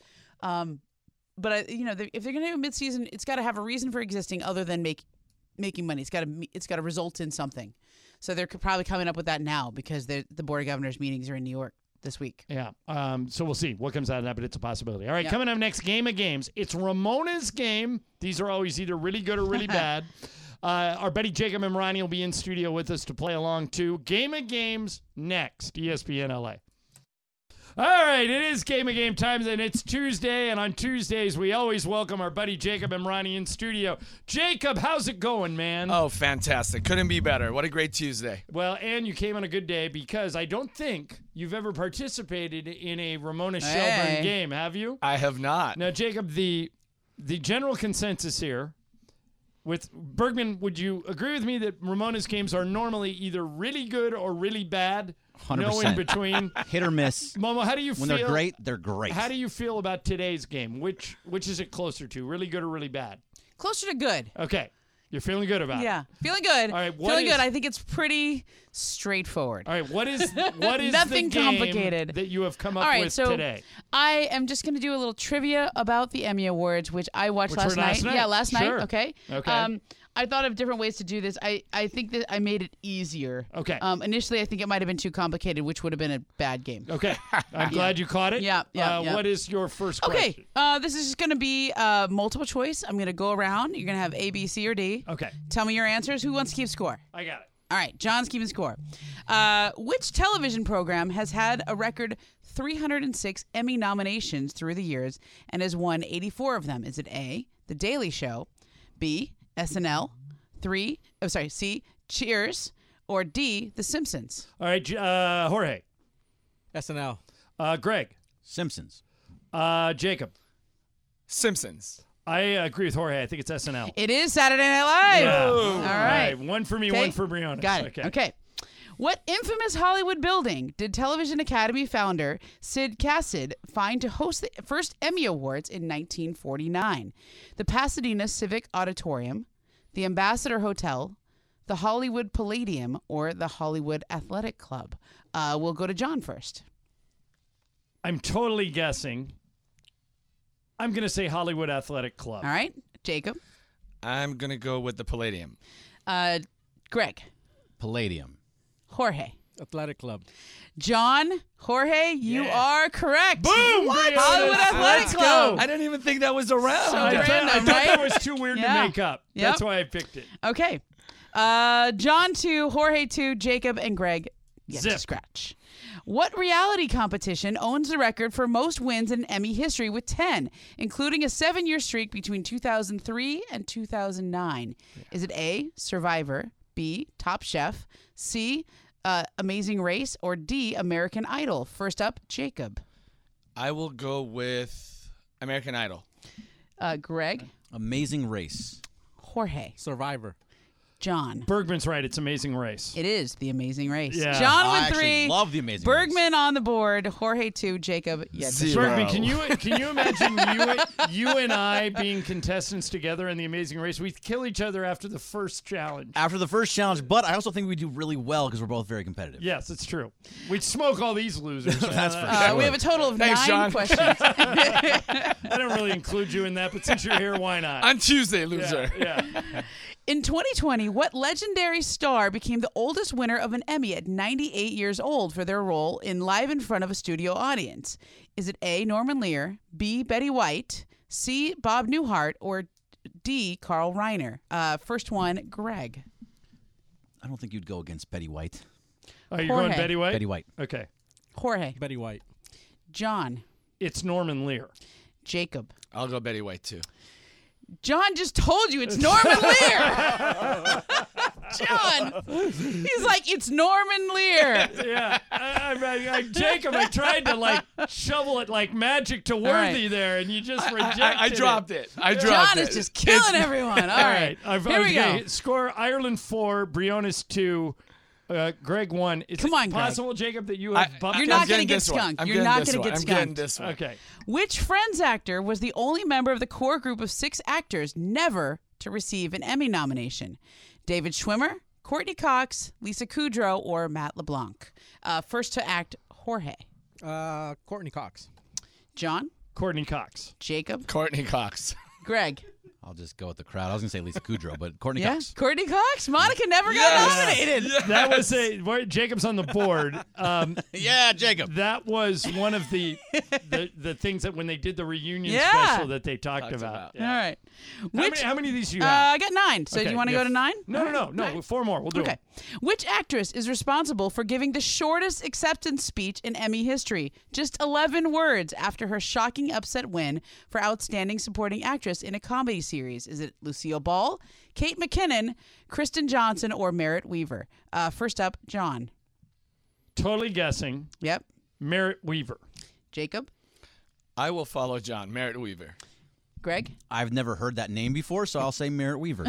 but if they're going to do a midseason, it's got to have a reason for existing other than making money. It's got to result in something. So they're probably coming up with that now because the Board of Governors meetings are in New York this week. Yeah. So we'll see what comes out of that, but it's a possibility. All right, Coming up next, Game of Games. It's Ramona's game. These are always either really good or really bad. Our buddy Jacob Emrani will be in studio with us to play along too. Game of Games next, ESPN LA. All right, it is Game of Game time, and it's Tuesday, and on Tuesdays, we always welcome our buddy Jacob Emrani in studio. Jacob, how's it going, man? Oh, fantastic. Couldn't be better. What a great Tuesday. Well, and you came on a good day because I don't think you've ever participated in a Ramona Shelburne game, have you? I have not. Now, Jacob, the general consensus here, with Bergman, would you agree with me that Ramona's games are normally either really good or really bad? 100%. No in between. Hit or miss. Momo, how do you feel? When they're great, they're great. How do you feel about today's game? Which is it closer to? Really good or really bad? Closer to good. Okay. You're feeling good about it. Yeah. Feeling good. All right. Feeling good. I think it's pretty straightforward. All right. What is nothing the game complicated that you have come up with so today? I am just going to do a little trivia about the Emmy Awards, which I watched last night. Yeah, last night. Okay. I thought of different ways to do this. I think that I made it easier. Okay. Initially, I think it might have been too complicated, which would have been a bad game. Okay. I'm glad you caught it. Yeah. What is your first question? Okay. This is just going to be multiple choice. I'm going to go around. You're going to have A, B, C, or D. Okay. Tell me your answers. Who wants to keep score? I got it. All right. John's keeping score. Which television program has had a record 306 Emmy nominations through the years and has won 84 of them? Is it A, The Daily Show, B, SNL, C, Cheers, or D, The Simpsons? All right, Jorge. SNL. Greg. Simpsons. Jacob. Simpsons. I agree with Jorge. I think it's SNL. It is Saturday Night Live. Yeah. All right. One for me, one for Briones. Got it. Okay. What infamous Hollywood building did Television Academy founder Sid Cassidy find to host the first Emmy Awards in 1949? The Pasadena Civic Auditorium, the Ambassador Hotel, the Hollywood Palladium, or the Hollywood Athletic Club? We'll go to John first. I'm totally guessing. I'm going to say Hollywood Athletic Club. All right. Jacob? I'm going to go with the Palladium. Greg? Palladium. Jorge? Athletic Club. John, Jorge, you are correct. Boom! What? Hollywood Athletic Let's Club. go. I didn't even think that was around. So I random, thought right? that was too weird to make up. Yep. That's why I picked it. Okay. John 2, Jorge 2, Jacob, and Greg get to scratch. What reality competition owns the record for most wins in Emmy history with 10, including a 7-year streak between 2003 and 2009? Is it A, Survivor, B, Top Chef, C, Amazing Race, or D, American Idol? First up, Jacob. I will go with American Idol. Greg. Amazing Race. Jorge. Survivor. John. Bergman's right. It's Amazing Race. It is The Amazing Race. Yeah. John I with actually 3. love The Amazing Race. Bergman on the board. Jorge 2. Jacob. Yeah. Bergman, can you imagine you and I being contestants together in The Amazing Race? We'd kill each other after the first challenge. After the first challenge, but I also think we do really well because we're both very competitive. Yes, it's true. We'd smoke all these losers. That's for sure. We have a total of Thanks, 9 John. questions. I don't really include you in that, but since you're here, why not? On Tuesday, loser. Yeah. In 2020, what legendary star became the oldest winner of an Emmy at 98 years old for their role in Live in Front of a Studio Audience? Is it A, Norman Lear, B, Betty White, C, Bob Newhart, or D, Carl Reiner? First one, Greg. I don't think you'd go against Betty White. Are you Jorge. going Betty White? Betty White. Okay. Jorge. Betty White. John. It's Norman Lear. Jacob. I'll go Betty White, too. John just told you it's Norman Lear. John. He's like, it's Norman Lear. Yeah. Jacob, I tried to shovel it like magic to Worthy there, and you just rejected I dropped it. I dropped John it. is just killing everyone. All right. Here we go. Score Ireland 4, Briones 2, Greg 1. Is Come it on, Greg. possible, Jacob, that you have bumped You're us? not going to get skunked. You're not going to get I'm skunked. getting this one. Okay. Which Friends actor was the only member of the core group of 6 actors never to receive an Emmy nomination? David Schwimmer, Courtney Cox, Lisa Kudrow, or Matt LeBlanc? First to act, Jorge. Courtney Cox. John. Courtney Cox. Jacob. Courtney Cox. Greg. I'll just go with the crowd. I was going to say Lisa Kudrow, but Courtney Yeah, Cox. Courtney Cox. Monica never got nominated. That was Jacob's on the board. Yeah, Jacob. That was one of the things that when they did the reunion Yeah. special that they talked about. All right. How many of these do you have? I got 9. So do Okay, you want to yeah. go to 9? No. 4 more. We'll do Okay. it. Which actress is responsible for giving the shortest acceptance speech in Emmy history? Just 11 words after her shocking upset win for Outstanding Supporting Actress in a Comedy Series. Is it Lucille Ball, Kate McKinnon, Kristen Johnson, or Merritt Weaver? First up, John. Totally guessing. Yep. Merritt Weaver. Jacob. I will follow John. Merritt Weaver. Greg. I've never heard that name before, so I'll say Merritt Weaver.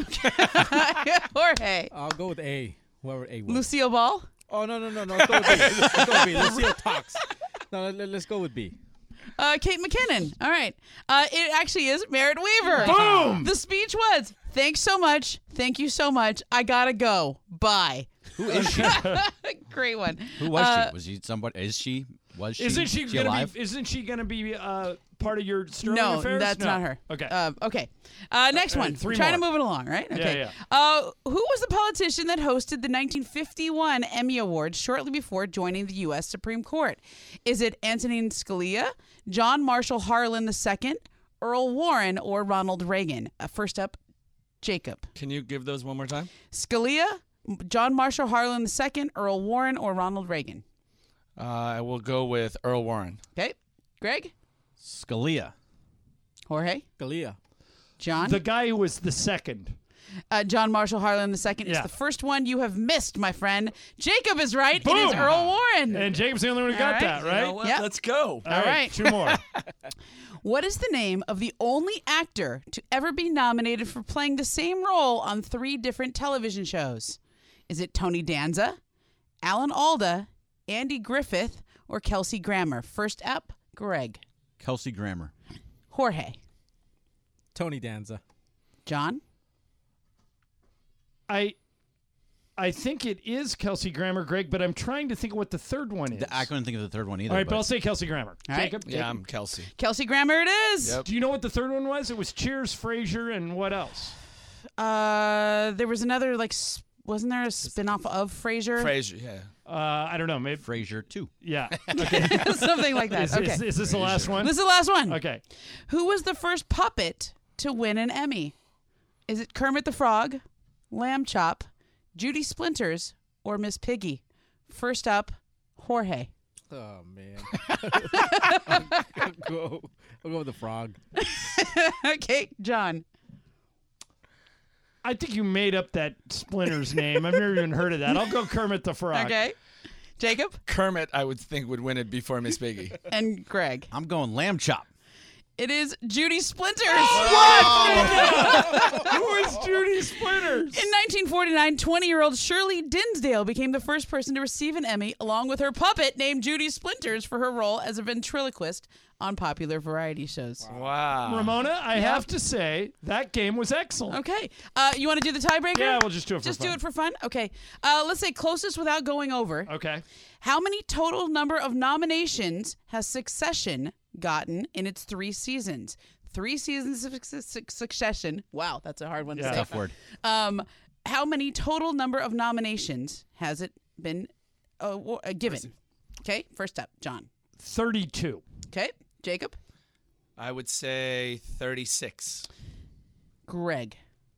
Jorge. I'll go with A. Whoever A was. Lucille Ball. Oh, no. Let's go with B. Let's go with B. Lucille Cox. No, let's go with B. Kate McKinnon. All right. It actually is Merritt Weaver. Boom! The speech was, thanks so much. Thank you so much. I gotta go. Bye. Who is she? Great one. Who was she? Was she somebody? Is she? Was she? Isn't she gonna alive? be? Isn't she gonna be part of your Sterling No, affairs? that's No. not her. Okay. Okay. Next one. 3 Trying more. to move it along, right? Okay. Yeah. Who was the politician that hosted the 1951 Emmy Awards shortly before joining the U.S. Supreme Court? Is it Antonin Scalia, John Marshall Harlan II, Earl Warren, or Ronald Reagan? First up, Jacob. Can you give those one more time? Scalia, John Marshall Harlan II, Earl Warren, or Ronald Reagan? I will go with Earl Warren. Okay. Greg? Scalia. Jorge? Scalia. John? The guy who was the second. John Marshall Harlan II is Yeah. the first one you have missed, my friend. Jacob is right. Boom! It is Earl Warren. And Jacob's the only one who got All that, right? You know what? Yep. Let's go. All right. 2 more. What is the name of the only actor to ever be nominated for playing the same role on 3 different television shows? Is it Tony Danza, Alan Alda, Andy Griffith, or Kelsey Grammer? First up, Greg. Kelsey Grammer. Jorge. Tony Danza. John? I think it is Kelsey Grammer, Greg, but I'm trying to think of what the third one is. I couldn't think of the third one either. All right, but I'll say Kelsey Grammer. All right. Jacob? Yeah, I'm Kelsey. Kelsey Grammer it is. Yep. Do you know what the third one was? It was Cheers, Frasier, and what else? There was another, wasn't there a spinoff of Frasier? Frasier, yeah. I don't know. Maybe Frasier 2. Yeah. Okay. Something like that. Okay. Is this the last one? This is the last one. Okay. Who was the first puppet to win an Emmy? Is it Kermit the Frog, Lamb Chop, Judy Splinters, or Miss Piggy? First up, Jorge. Oh, man. I'll go with the frog. Okay, John. I think you made up that Splinter's name. I've never even heard of that. I'll go Kermit the Frog. Okay. Jacob? Kermit, I would think, would win it before Miss Piggy. And Greg. I'm going Lamb Chop. It is Judy Splinters. Who is Judy Splinters? In 1949, 20-year-old Shirley Dinsdale became the first person to receive an Emmy, along with her puppet named Judy Splinters, for her role as a ventriloquist on popular variety shows. Wow. Ramona, I have to say, that game was excellent. Okay. You want to do the tiebreaker? Yeah, we'll just do it for Just fun. do it for fun? Okay. Let's say closest without going over. Okay. How many total number of nominations has Succession gotten in its 3 seasons? 3 seasons of Succession. Wow, that's a hard one to say. Tough word. How many total number of nominations has it been given? Okay, first up, John. 32. Okay, Jacob. I would say 36. Greg.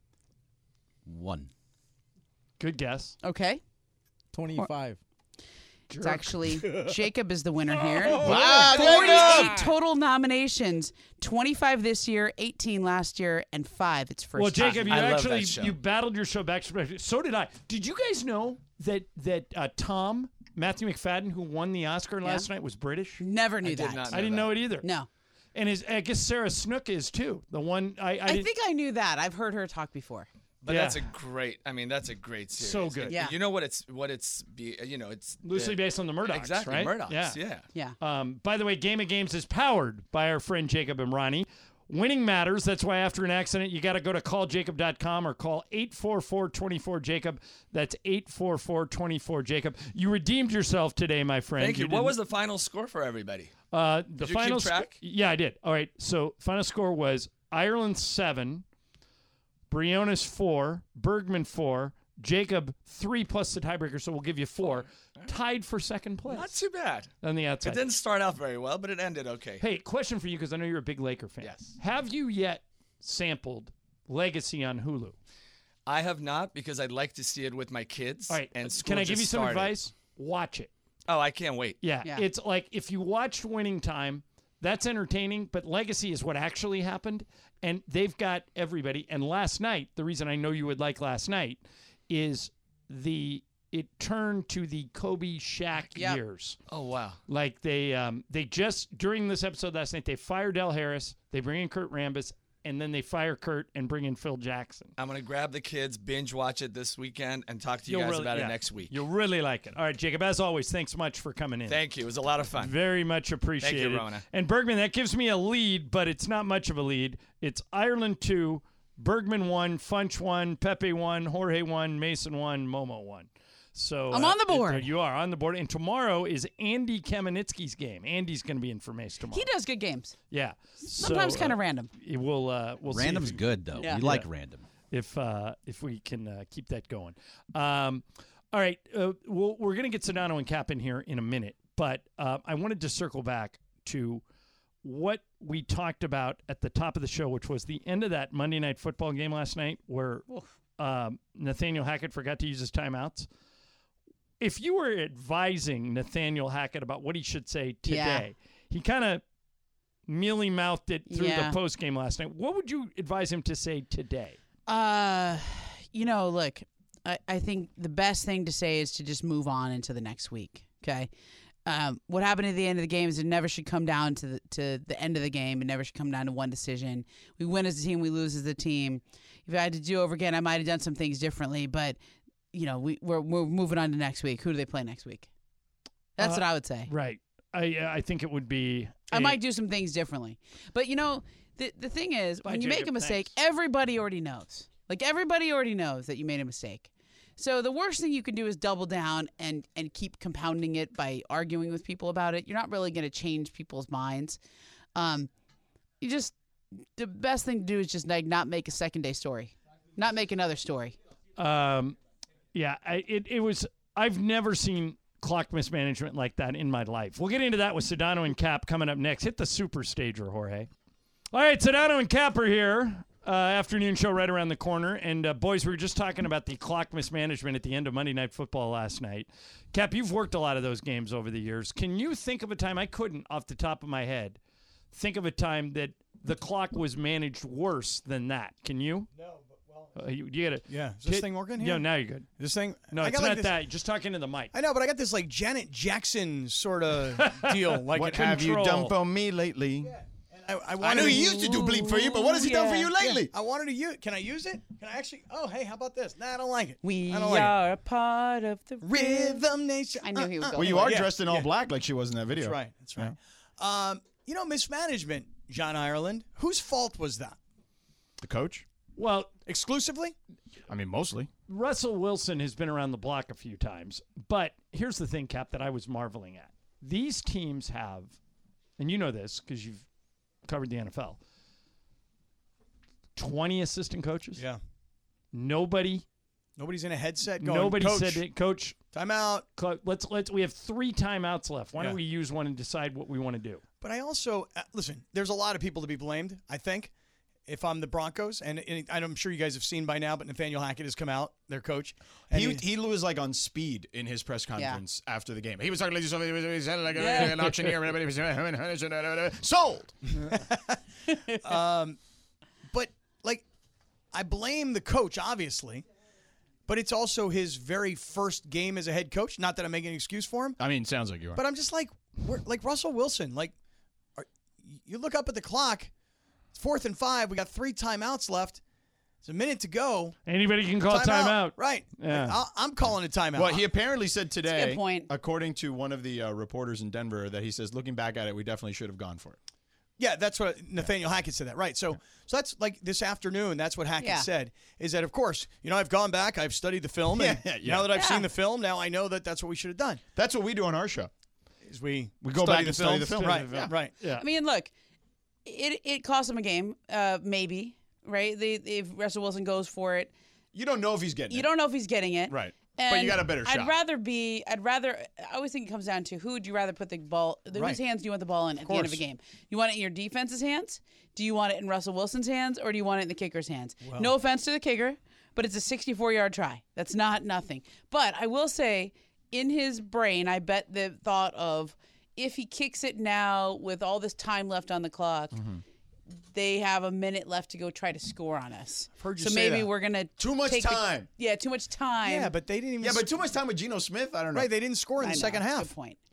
1. Good guess. Okay. 25. It's actually Jacob is the winner here. Wow, 48 total nominations, 25 this year, 18 last year, and 5 its first. Well, Jacob, you I love actually that show. you battled your show back. So did I. Did you guys know that Tom Matthew McFadden, who won the Oscar last night, was British? Never knew did that. not know I didn't that. know it either. No. And I guess Sarah Snook is too. The one I think I knew that. I've heard her talk before. But Yeah. that's a great series. So good. Yeah. You know what it's loosely based on the Murdochs, exactly, right? Murdochs. Yeah. By the way, Game of Games is powered by our friend Jacob and Ronnie. Winning matters. That's why after an accident, you got to go to calljacob.com or call 844-24-JACOB. That's 844-24-JACOB. You redeemed yourself today, my friend. Thank you. What was the final score for everybody? The Did you final keep track? Yeah, I did. All right. So final score was Ireland 7, Briones 4, Bergman 4, Jacob 3 plus the tiebreaker, so we'll give you 4. Tied for second place. Not too bad. On the outside. It didn't start out very well, but it ended okay. Hey, question for you, because I know you're a big Laker fan. Yes. Have you yet sampled Legacy on Hulu? I have not, because I'd like to see it with my kids. All right. And school Can I give just you some started. advice? Watch it. Oh, I can't wait. Yeah. It's like if you watched Winning Time, that's entertaining, but Legacy is what actually happened, and they've got everybody. And last night, the reason I know you would like last night is it turned to the Kobe Shaq years. Oh, wow. Like they just, during this episode last night, they fired Del Harris, they bring in Kurt Rambis, and then they fire Kurt and bring in Phil Jackson. I'm going to grab the kids, binge watch it this weekend, and talk to you guys about it next week. You'll really like it. All right, Jacob, as always, thanks so much for coming in. Thank you. It was a lot of fun. Very much appreciated. Thank you, Rona. And Bergman, that gives me a lead, but it's not much of a lead. It's Ireland 2, Bergman 1, Funch 1, Pepe 1, Jorge 1, Mason 1, Momo 1. So I'm on the board. You are on the board. And tomorrow is Andy Kamenetsky's game. Andy's going to be in for Mace tomorrow. He does good games. Yeah. Sometimes kind of random. We'll see. Random's good, though. Yeah. We like random. If we can keep that going. All right. We're going to get Sedano and Cap in here in a minute, but I wanted to circle back to what we talked about at the top of the show, which was the end of that Monday Night Football game last night where Nathaniel Hackett forgot to use his timeouts. If you were advising Nathaniel Hackett about what he should say today, he kind of mealy-mouthed it through the post game last night. What would you advise him to say today? Look, I think the best thing to say is to just move on into the next week. Okay. What happened at the end of the game is it never should come down to the end of the game. It never should come down to one decision. We win as a team, we lose as a team. If I had to do over again, I might have done some things differently, but we're moving on to next week. Who do they play next week? That's what I would say. Right. I think it would be. I might do some things differently, but the thing is, when you make a mistake, everybody already knows. Like everybody already knows that you made a mistake. So the worst thing you can do is double down and keep compounding it by arguing with people about it. You're not really going to change people's minds. The best thing to do is just not make a second day story, not make another story. Yeah, it was. I've never seen clock mismanagement like that in my life. We'll get into that with Sedano and Cap coming up next. Hit the super stager, Jorge. All right, Sedano and Cap are here. Afternoon show right around the corner. And, boys, we were just talking about the clock mismanagement at the end of Monday Night Football last night. Cap, you've worked a lot of those games over the years. Can you think of a time, I couldn't off the top of my head, think of a time that the clock was managed worse than that? Can you? No, but you get it. Yeah. Is this thing working here? Yeah, now you're good. This thing? No, it's not that. Just talking to the mic. I know, but I got this like Janet Jackson sort of deal. Like what have you done for me lately? Yeah. I know he used to do bleep for you, but what has he done for you lately? I wanted to use. Can I use it? Can I actually? Oh, hey, how about this? Nah, I don't like it. We I don't like are a part of the Rhythm Nation. I knew he would go. Well, you for are it. dressed in all black like she was in that video. That's right. That's right. Mismanagement, John Ireland. Whose fault was that? The coach? Well, exclusively? I mean, mostly. Russell Wilson has been around the block a few times. But here's the thing, Cap, that I was marveling at. These teams have, and you know this because you've covered the NFL, 20 assistant coaches. Yeah. Nobody's in a headset going, Nobody Coach, said it. Coach, timeout. Let's. We have 3 timeouts left. Why Yeah. don't we use one and decide what we want to do? But I also, listen, there's a lot of people to be blamed, I think, if I'm the Broncos. And I'm sure you guys have seen by now, but Nathaniel Hackett has come out, their coach. And He was like on speed in his press conference after the game. He was talking like he sounded like an auctioneer. Sold. But, like, I blame the coach, obviously. But it's also his very first game as a head coach. Not that I'm making an excuse for him. I mean, sounds like you are. But I'm just like Russell Wilson. Like, you look up at the clock. It's 4th and 5. We got 3 timeouts left. It's a minute to go. Anybody can call timeout. Right. Yeah. I'm calling a timeout. Well, he apparently said today, That's a good point. according to one of the reporters in Denver, that he says, looking back at it, we definitely should have gone for it. Yeah, that's what Nathaniel Hackett said that. Right. So that's like this afternoon, that's what Hackett said, is that, of course, I've gone back, I've studied the film, and now that I've seen the film, now I know that that's what we should have done. That's what we do on our show. Is we go back and study the film. Right, right. Yeah. I mean, look, it cost him a game, maybe, right? If Russell Wilson goes for it. You don't know if he's getting it. You don't know if he's getting it. Right. And but you got a better shot. I always think it comes down to who would you rather put the ball, whose hands do you want the ball in at the end of a game? You want it in your defense's hands? Do you want it in Russell Wilson's hands? Or do you want it in the kicker's hands? Well. No offense to the kicker, but it's a 64-yard try. That's not nothing. But I will say, in his brain, I bet the thought of, if he kicks it now with all this time left on the clock, they have a minute left to go try to score on us. I've heard you so say maybe that. we're going to Too much time. too much time. Yeah, but they didn't even. Yeah, but too much time with Geno Smith. I don't know. Right, they didn't score in the second half. Good point.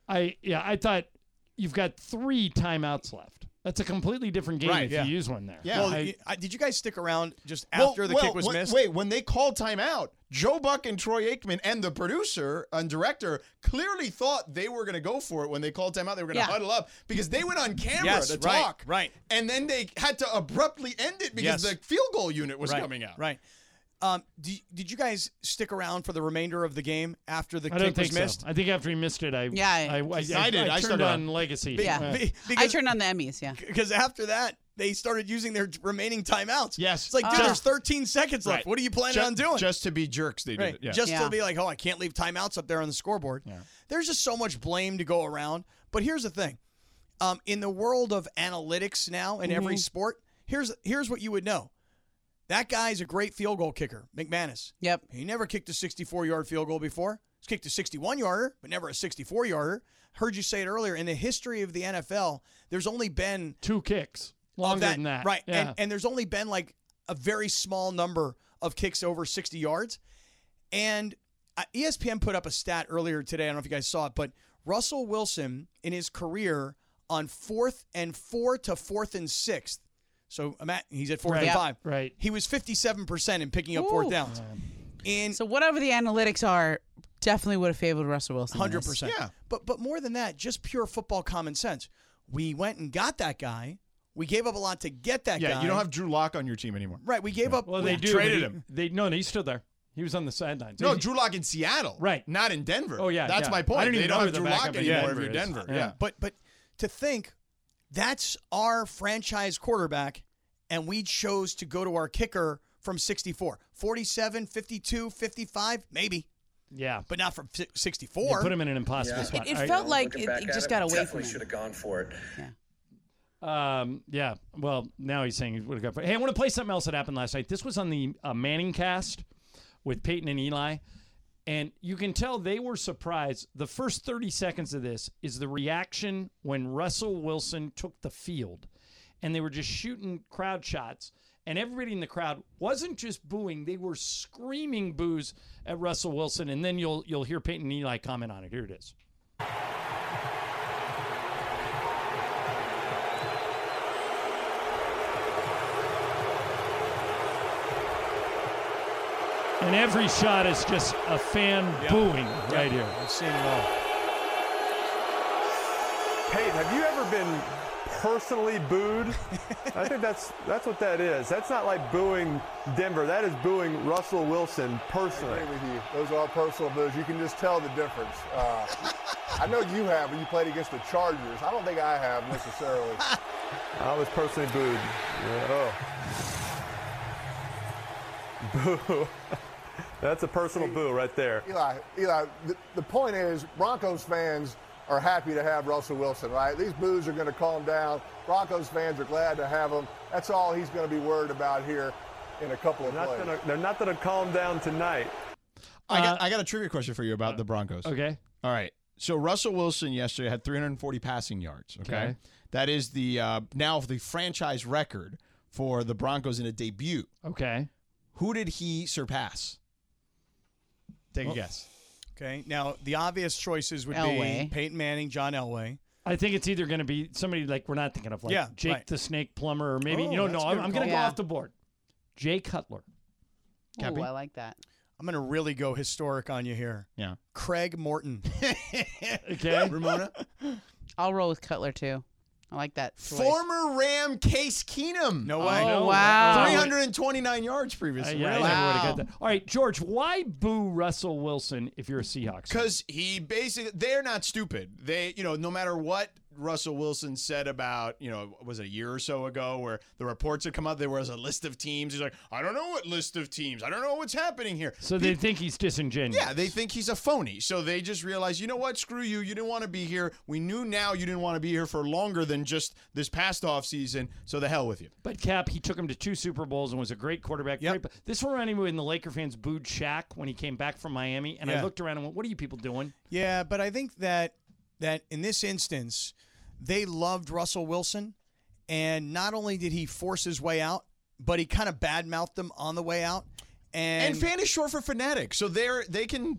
I thought you've got 3 timeouts left. That's a completely different game if you use one there. Yeah. Well, did you guys stick around just after the kick was missed? Wait, when they called timeout, Joe Buck and Troy Aikman and the producer and director clearly thought they were going to go for it when they called timeout. They were going to huddle up because they went on camera to talk. Right. And then they had to abruptly end it because the field goal unit was coming out. Right. Did you guys stick around for the remainder of the game after the I don't kick was think missed? so. I think after he missed it, I did. I turned on Legacy. I turned on the Emmys, Because after that, they started using their remaining timeouts. Yes. It's like, dude, there's 13 seconds left. Right. What are you planning on doing? Just to be jerks, they did it. Yeah. Just to be like, I can't leave timeouts up there on the scoreboard. Yeah. There's just so much blame to go around. But here's the thing. In the world of analytics now in every sport, here's what you would know. That guy's a great field goal kicker, McManus. Yep. He never kicked a 64-yard field goal before. He's kicked a 61-yarder, but never a 64-yarder. Heard you say it earlier. In the history of the NFL, there's only been 2 kicks. Longer than that. Right. Yeah. And there's only been like a very small number of kicks over 60 yards. And ESPN put up a stat earlier today. I don't know if you guys saw it, but Russell Wilson in his career on 4th and 4 to 4th and 6th. So he's at 4th and 5. Right. He was 57% in picking up 4th downs. And so whatever the analytics are, definitely would have favored Russell Wilson. 100%. Yeah. But more than that, just pure football common sense. We went and got that guy. We gave up a lot to get that guy. Yeah, you don't have Drew Lock on your team anymore. Right. We gave up. Well, they do. Traded him. No, he's still there. He was on the sidelines. No, Drew Lock in Seattle. Right. Not in Denver. Oh, yeah. That's my point. I didn't even they don't know have the Drew backup Lock in anymore if Denver you're is. Denver. Yeah. But to think that's our franchise quarterback, and we chose to go to our kicker from 64. 47, 52, 55, maybe. Yeah. But not from 64. You put him in an impossible spot. It felt like it just got away from him. Should have gone for it. Yeah. Well, now he's saying he would have gone for it. Hey, I want to play something else that happened last night. This was on the Manning cast with Peyton and Eli. And you can tell they were surprised. The first 30 seconds of this is the reaction when Russell Wilson took the field. And they were just shooting crowd shots. And everybody in the crowd wasn't just booing. They were screaming boos at Russell Wilson. And then you'll hear Peyton and Eli comment on it. Here it is. And every shot is just a fan booing right here. I've seen it all. Peyton, have you ever been personally booed? I think that's what that is. That's not like booing Denver. That is booing Russell Wilson personally. I agree with you. Those are personal boos. You can just tell the difference. I know you have when you played against the Chargers. I don't think I have necessarily. I was personally booed. Yeah, boo. That's a personal boo right there. Eli, the point is Broncos fans are happy to have Russell Wilson, right? These boos are going to calm down. Broncos fans are glad to have him. That's all he's going to be worried about here in a couple of plays. They're not going to calm down tonight. I got a trivia question for you about the Broncos. Okay. All right. So Russell Wilson yesterday had 340 passing yards. Okay. That is the now the franchise record for the Broncos in a debut. Okay. Who did he surpass? Take a guess. Okay. Now, the obvious choices would Elway. be Peyton Manning, John Elway. I think it's either going to be somebody like we're not thinking of, like Jake the Snake Plumber, or maybe, I'm going to go off the board. Jay Cutler. Ooh, I like that. I'm going to really go historic on you here. Yeah. Craig Morton. Okay. Ramona? I'll roll with Cutler, too. I like that choice. Former Ram Case Keenum. No way. Oh, wow. 329 yards previously. Yeah, Really? I never would have got that. All right, George, why boo Russell Wilson if you're a Seahawks fan? Because he basically, they're not stupid. They, no matter what Russell Wilson said about, was it a year or so ago where the reports had come out, there was a list of teams. He's like, I don't know what list of teams. I don't know what's happening here. So they think he's disingenuous. Yeah, they think he's a phony. So they just realize, you know what? Screw you. You didn't want to be here. We knew now you didn't want to be here for longer than just this past offseason. So the hell with you. But Cap, he took him to 2 Super Bowls and was a great quarterback. Yep. This reminded me when the Laker fans booed Shaq when he came back from Miami. And I looked around and went, what are you people doing? Yeah, but I think that in this instance, they loved Russell Wilson, and not only did he force his way out, but he kind of badmouthed them on the way out. And fan is short for fanatic, so they can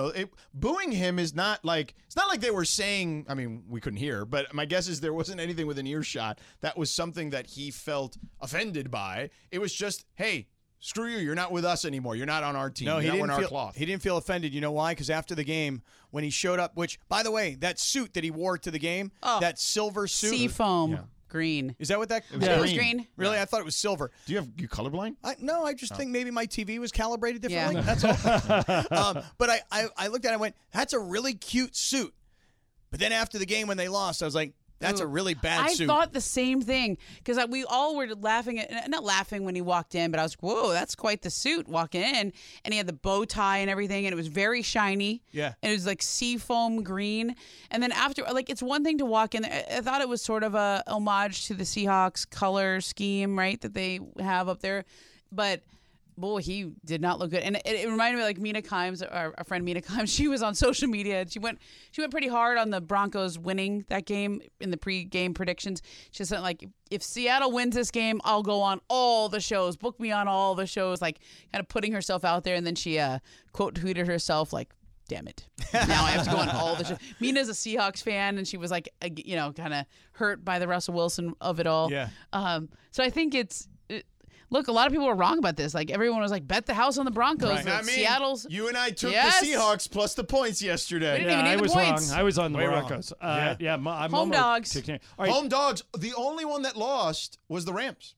booing him is not like it's not like they were saying. I mean, we couldn't hear, but my guess is there wasn't anything within earshot that was something that he felt offended by. It was just, hey, screw you, you're not with us anymore. You're not on our team. No, you're not wearing our cloth. He didn't feel offended. You know why? Because after the game, when he showed up, which, by the way, that suit that he wore to the game, that silver suit. Seafoam green. Is that what that was? Yeah. It was green. Really? I thought it was silver. You colorblind? No, I just think maybe my TV was calibrated differently. Yeah. That's all. But I looked at it and went, that's a really cute suit. But then after the game when they lost, I was like, that's a really bad suit. I thought the same thing because we all were laughing not laughing when he walked in, but I was like, whoa, that's quite the suit walking in. And he had the bow tie and everything, and it was very shiny. Yeah. And it was like seafoam green. And then after, it's one thing to walk in there. I thought it was sort of a homage to the Seahawks color scheme, right, that they have up there. But boy, he did not look good. And it reminded me like Mina Kimes, our friend Mina Kimes. She was on social media and she went pretty hard on the Broncos winning that game in the pre-game predictions. She said, like, if Seattle wins this game, I'll go on all the shows. Book me on all the shows, like kind of putting herself out there. And then she quote tweeted herself like, damn it. Now I have to go on all the shows. Mina's a Seahawks fan, and she was like, kind of hurt by the Russell Wilson of it all. Yeah. So I think look, a lot of people were wrong about this. Like, everyone was like, bet the house on the Broncos. Right. I mean, Seattle's. You and I took the Seahawks plus the points yesterday. We didn't even need I was the points. wrong. I was on the Way wrong. Broncos. I'm home dogs. All right. Home dogs. The only one that lost was the Rams.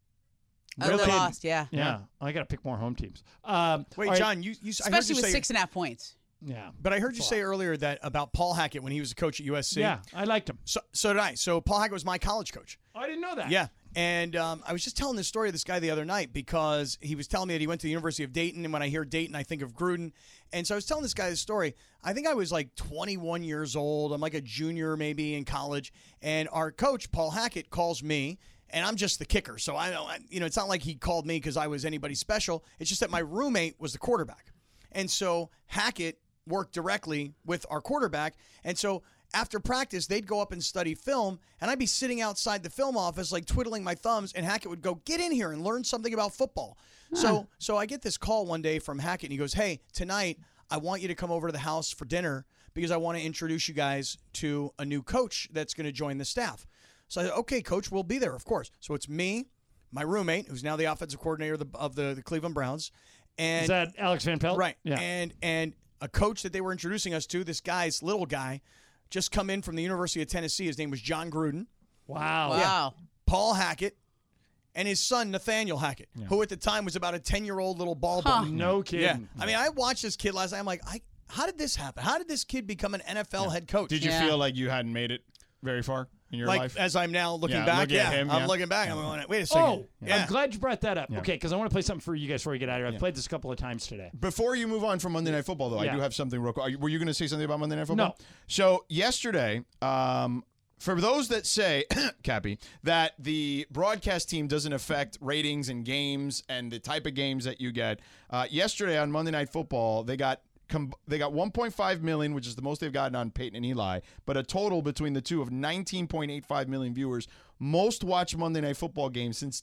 They lost, yeah. Yeah. I got to pick more home teams. Wait, all right. John, you especially with 6.5 points. Yeah. But I heard you say earlier that about Paul Hackett when he was a coach at USC. Yeah, I liked him. So did I. So Paul Hackett was my college coach. I didn't know that. Yeah. And I was just telling this story of this guy the other night because he was telling me that he went to the University of Dayton, and when I hear Dayton, I think of Gruden. And so I was telling this guy this story. I think I was like 21 years old. I'm like a junior maybe in college. And our coach, Paul Hackett, calls me, and I'm just the kicker. So it's not like he called me because I was anybody special. It's just that my roommate was the quarterback. And so Hackett worked directly with our quarterback. And so after practice, they'd go up and study film, and I'd be sitting outside the film office, like twiddling my thumbs, and Hackett would go, get in here and learn something about football. So I get this call one day from Hackett, and he goes, hey, tonight I want you to come over to the house for dinner because I want to introduce you guys to a new coach that's going to join the staff. So I said, okay, coach, we'll be there, of course. So it's me, my roommate, who's now the offensive coordinator of the Cleveland Browns, And is that Alex Van Pelt? Right. Yeah. And a coach that they were introducing us to, this little guy, just come in from the University of Tennessee. His name was John Gruden. Wow. Yeah. Paul Hackett. And his son, Nathaniel Hackett, who at the time was about a 10-year-old little ball boy. No kidding. Yeah. I mean, I watched this kid last night. I'm like, how did this happen? How did this kid become an NFL head coach? Did you feel like you hadn't made it very far in your life? As I'm now looking back, I'm looking back. I'm going, wait a second. I'm glad you brought that up. Okay, because I want to play something for you guys before we get out of here. I've played this a couple of times today. Before you move on from Monday Night Football, though, I do have something real quick. Were you going to say something about Monday Night Football? No. So yesterday, for those that say, Cappy, that the broadcast team doesn't affect ratings and games and the type of games that you get, yesterday on Monday Night Football, they got 1.5 million, which is the most they've gotten on Peyton and Eli, but a total between the two of 19.85 million viewers. Most watched Monday Night Football games since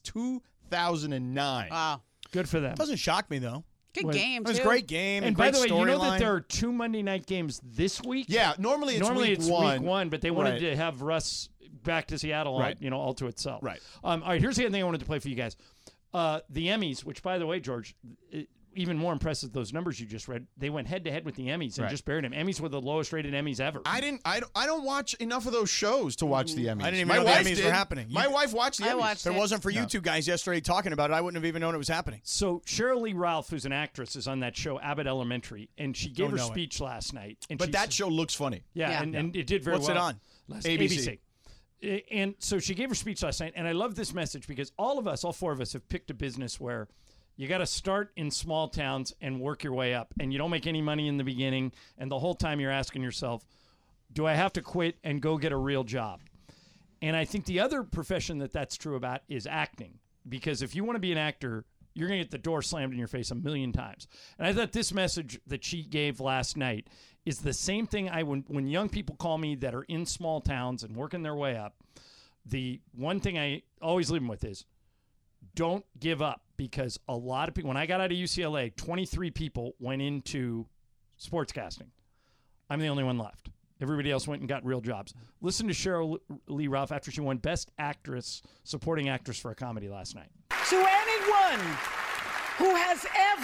2009. Wow. Good for them. Doesn't shock me, though. Good game, It was a too. great game. And great by the way, you know storyline. that there are 2 Monday night games this week? Yeah, normally it's week one. But they wanted to have Russ back to Seattle, all to itself. Right. All right, here's the other thing I wanted to play for you guys. The Emmys, which, by the way, George, even more impressive those numbers you just read. They went head to head with the Emmys and just buried them. Emmys were the lowest rated Emmys ever. I don't watch enough of those shows to watch the Emmys. I didn't even know the Emmys were happening. My wife watched the Emmys. If it wasn't for you two guys yesterday talking about it, I wouldn't have even known it was happening. So Cheryl Lee Ralph, who's an actress, is on that show Abbott Elementary, and she gave her Don't know speech last night. And But that show looks funny. Yeah, and it did very What's well. it on? ABC. And so she gave her speech last night, and I love this message because all 4 of us, have picked a business where you got to start in small towns and work your way up, and you don't make any money in the beginning, and the whole time you're asking yourself, do I have to quit and go get a real job? And I think the other profession that's true about is acting, because if you want to be an actor, you're going to get the door slammed in your face 1,000,000 times. And I thought this message that she gave last night is the same thing when young people call me that are in small towns and working their way up, the one thing I always leave them with is don't give up, because a lot of people, when I got out of UCLA, 23 people went into sportscasting. I'm the only one left. Everybody else went and got real jobs. Listen to Cheryl Lee Ralph after she won Best Actress, Supporting Actress for a Comedy last night. To anyone who has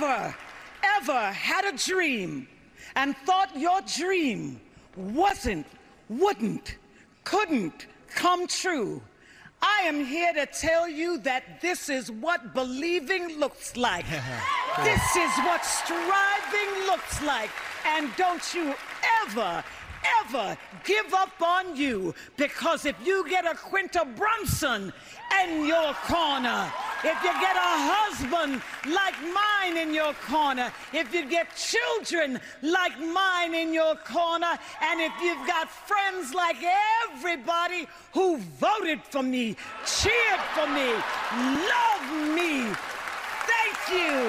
ever had a dream and thought your dream wouldn't, couldn't come true, I am here to tell you that this is what believing looks like. This is what striving looks like. And don't you ever give up on you, because if you get a Quinta Brunson in your corner, if you get a husband like mine in your corner, if you get children like mine in your corner, and if you've got friends like everybody who voted for me, cheered for me, love me, thank you.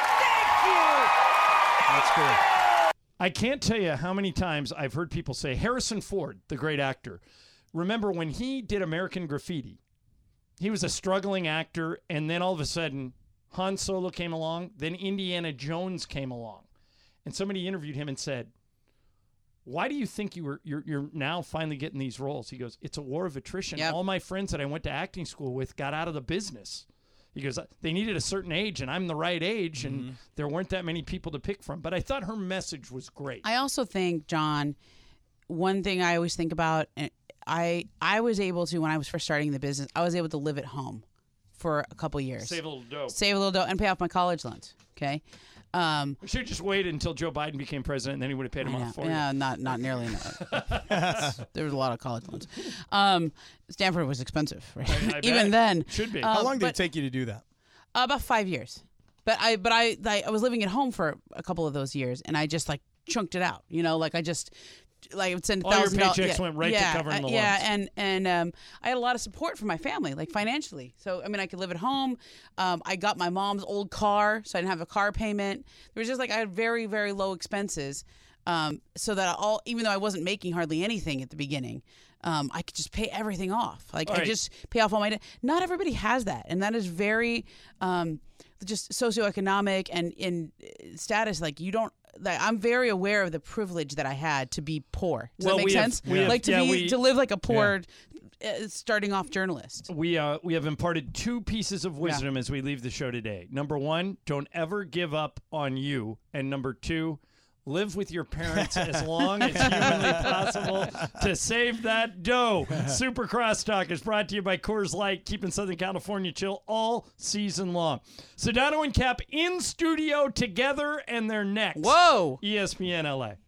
That's cool. I can't tell you how many times I've heard people say, Harrison Ford, the great actor, remember when he did American Graffiti, he was a struggling actor, and then all of a sudden, Han Solo came along, then Indiana Jones came along. And somebody interviewed him and said, why do you think you're now finally getting these roles? He goes, it's a war of attrition. Yep. All my friends that I went to acting school with got out of the business. He goes, they needed a certain age, and I'm the right age, and there weren't that many people to pick from. But I thought her message was great. I also think, John, one thing I always think about, I was able to, when I was first starting the business, I was able to live at home for a couple years. Save a little dough. Save a little dough and pay off my college loans, okay? We should have just waited until Joe Biden became president, and then he would have paid him off for you. Yeah, not nearly enough. There was a lot of college loans. Stanford was expensive, right? I Even bet. then. Should be. How long did it take you to do that? About 5 years. But I was living at home for a couple of those years, and I just chunked it out. I would send All your $1,000. paychecks went right to covering the loans. Yeah, and I had a lot of support from my family, financially. So I could live at home. I got my mom's old car, so I didn't have a car payment. There was just I had very, very low expenses, so that even though I wasn't making hardly anything at the beginning, I could just pay everything off. I just pay off all my debt. Not everybody has that, and that is very just socioeconomic and in status. You don't. I'm very aware of the privilege that I had to be poor. Does that make sense? To live like a poor starting off journalist. We have imparted 2 pieces of wisdom as we leave the show today. Number 1, don't ever give up on you. And number 2, live with your parents as long as humanly possible to save that dough. Super Crosstalk is brought to you by Coors Light, keeping Southern California chill all season long. Sedano and Cap in studio together, and they're next. Whoa! ESPN LA.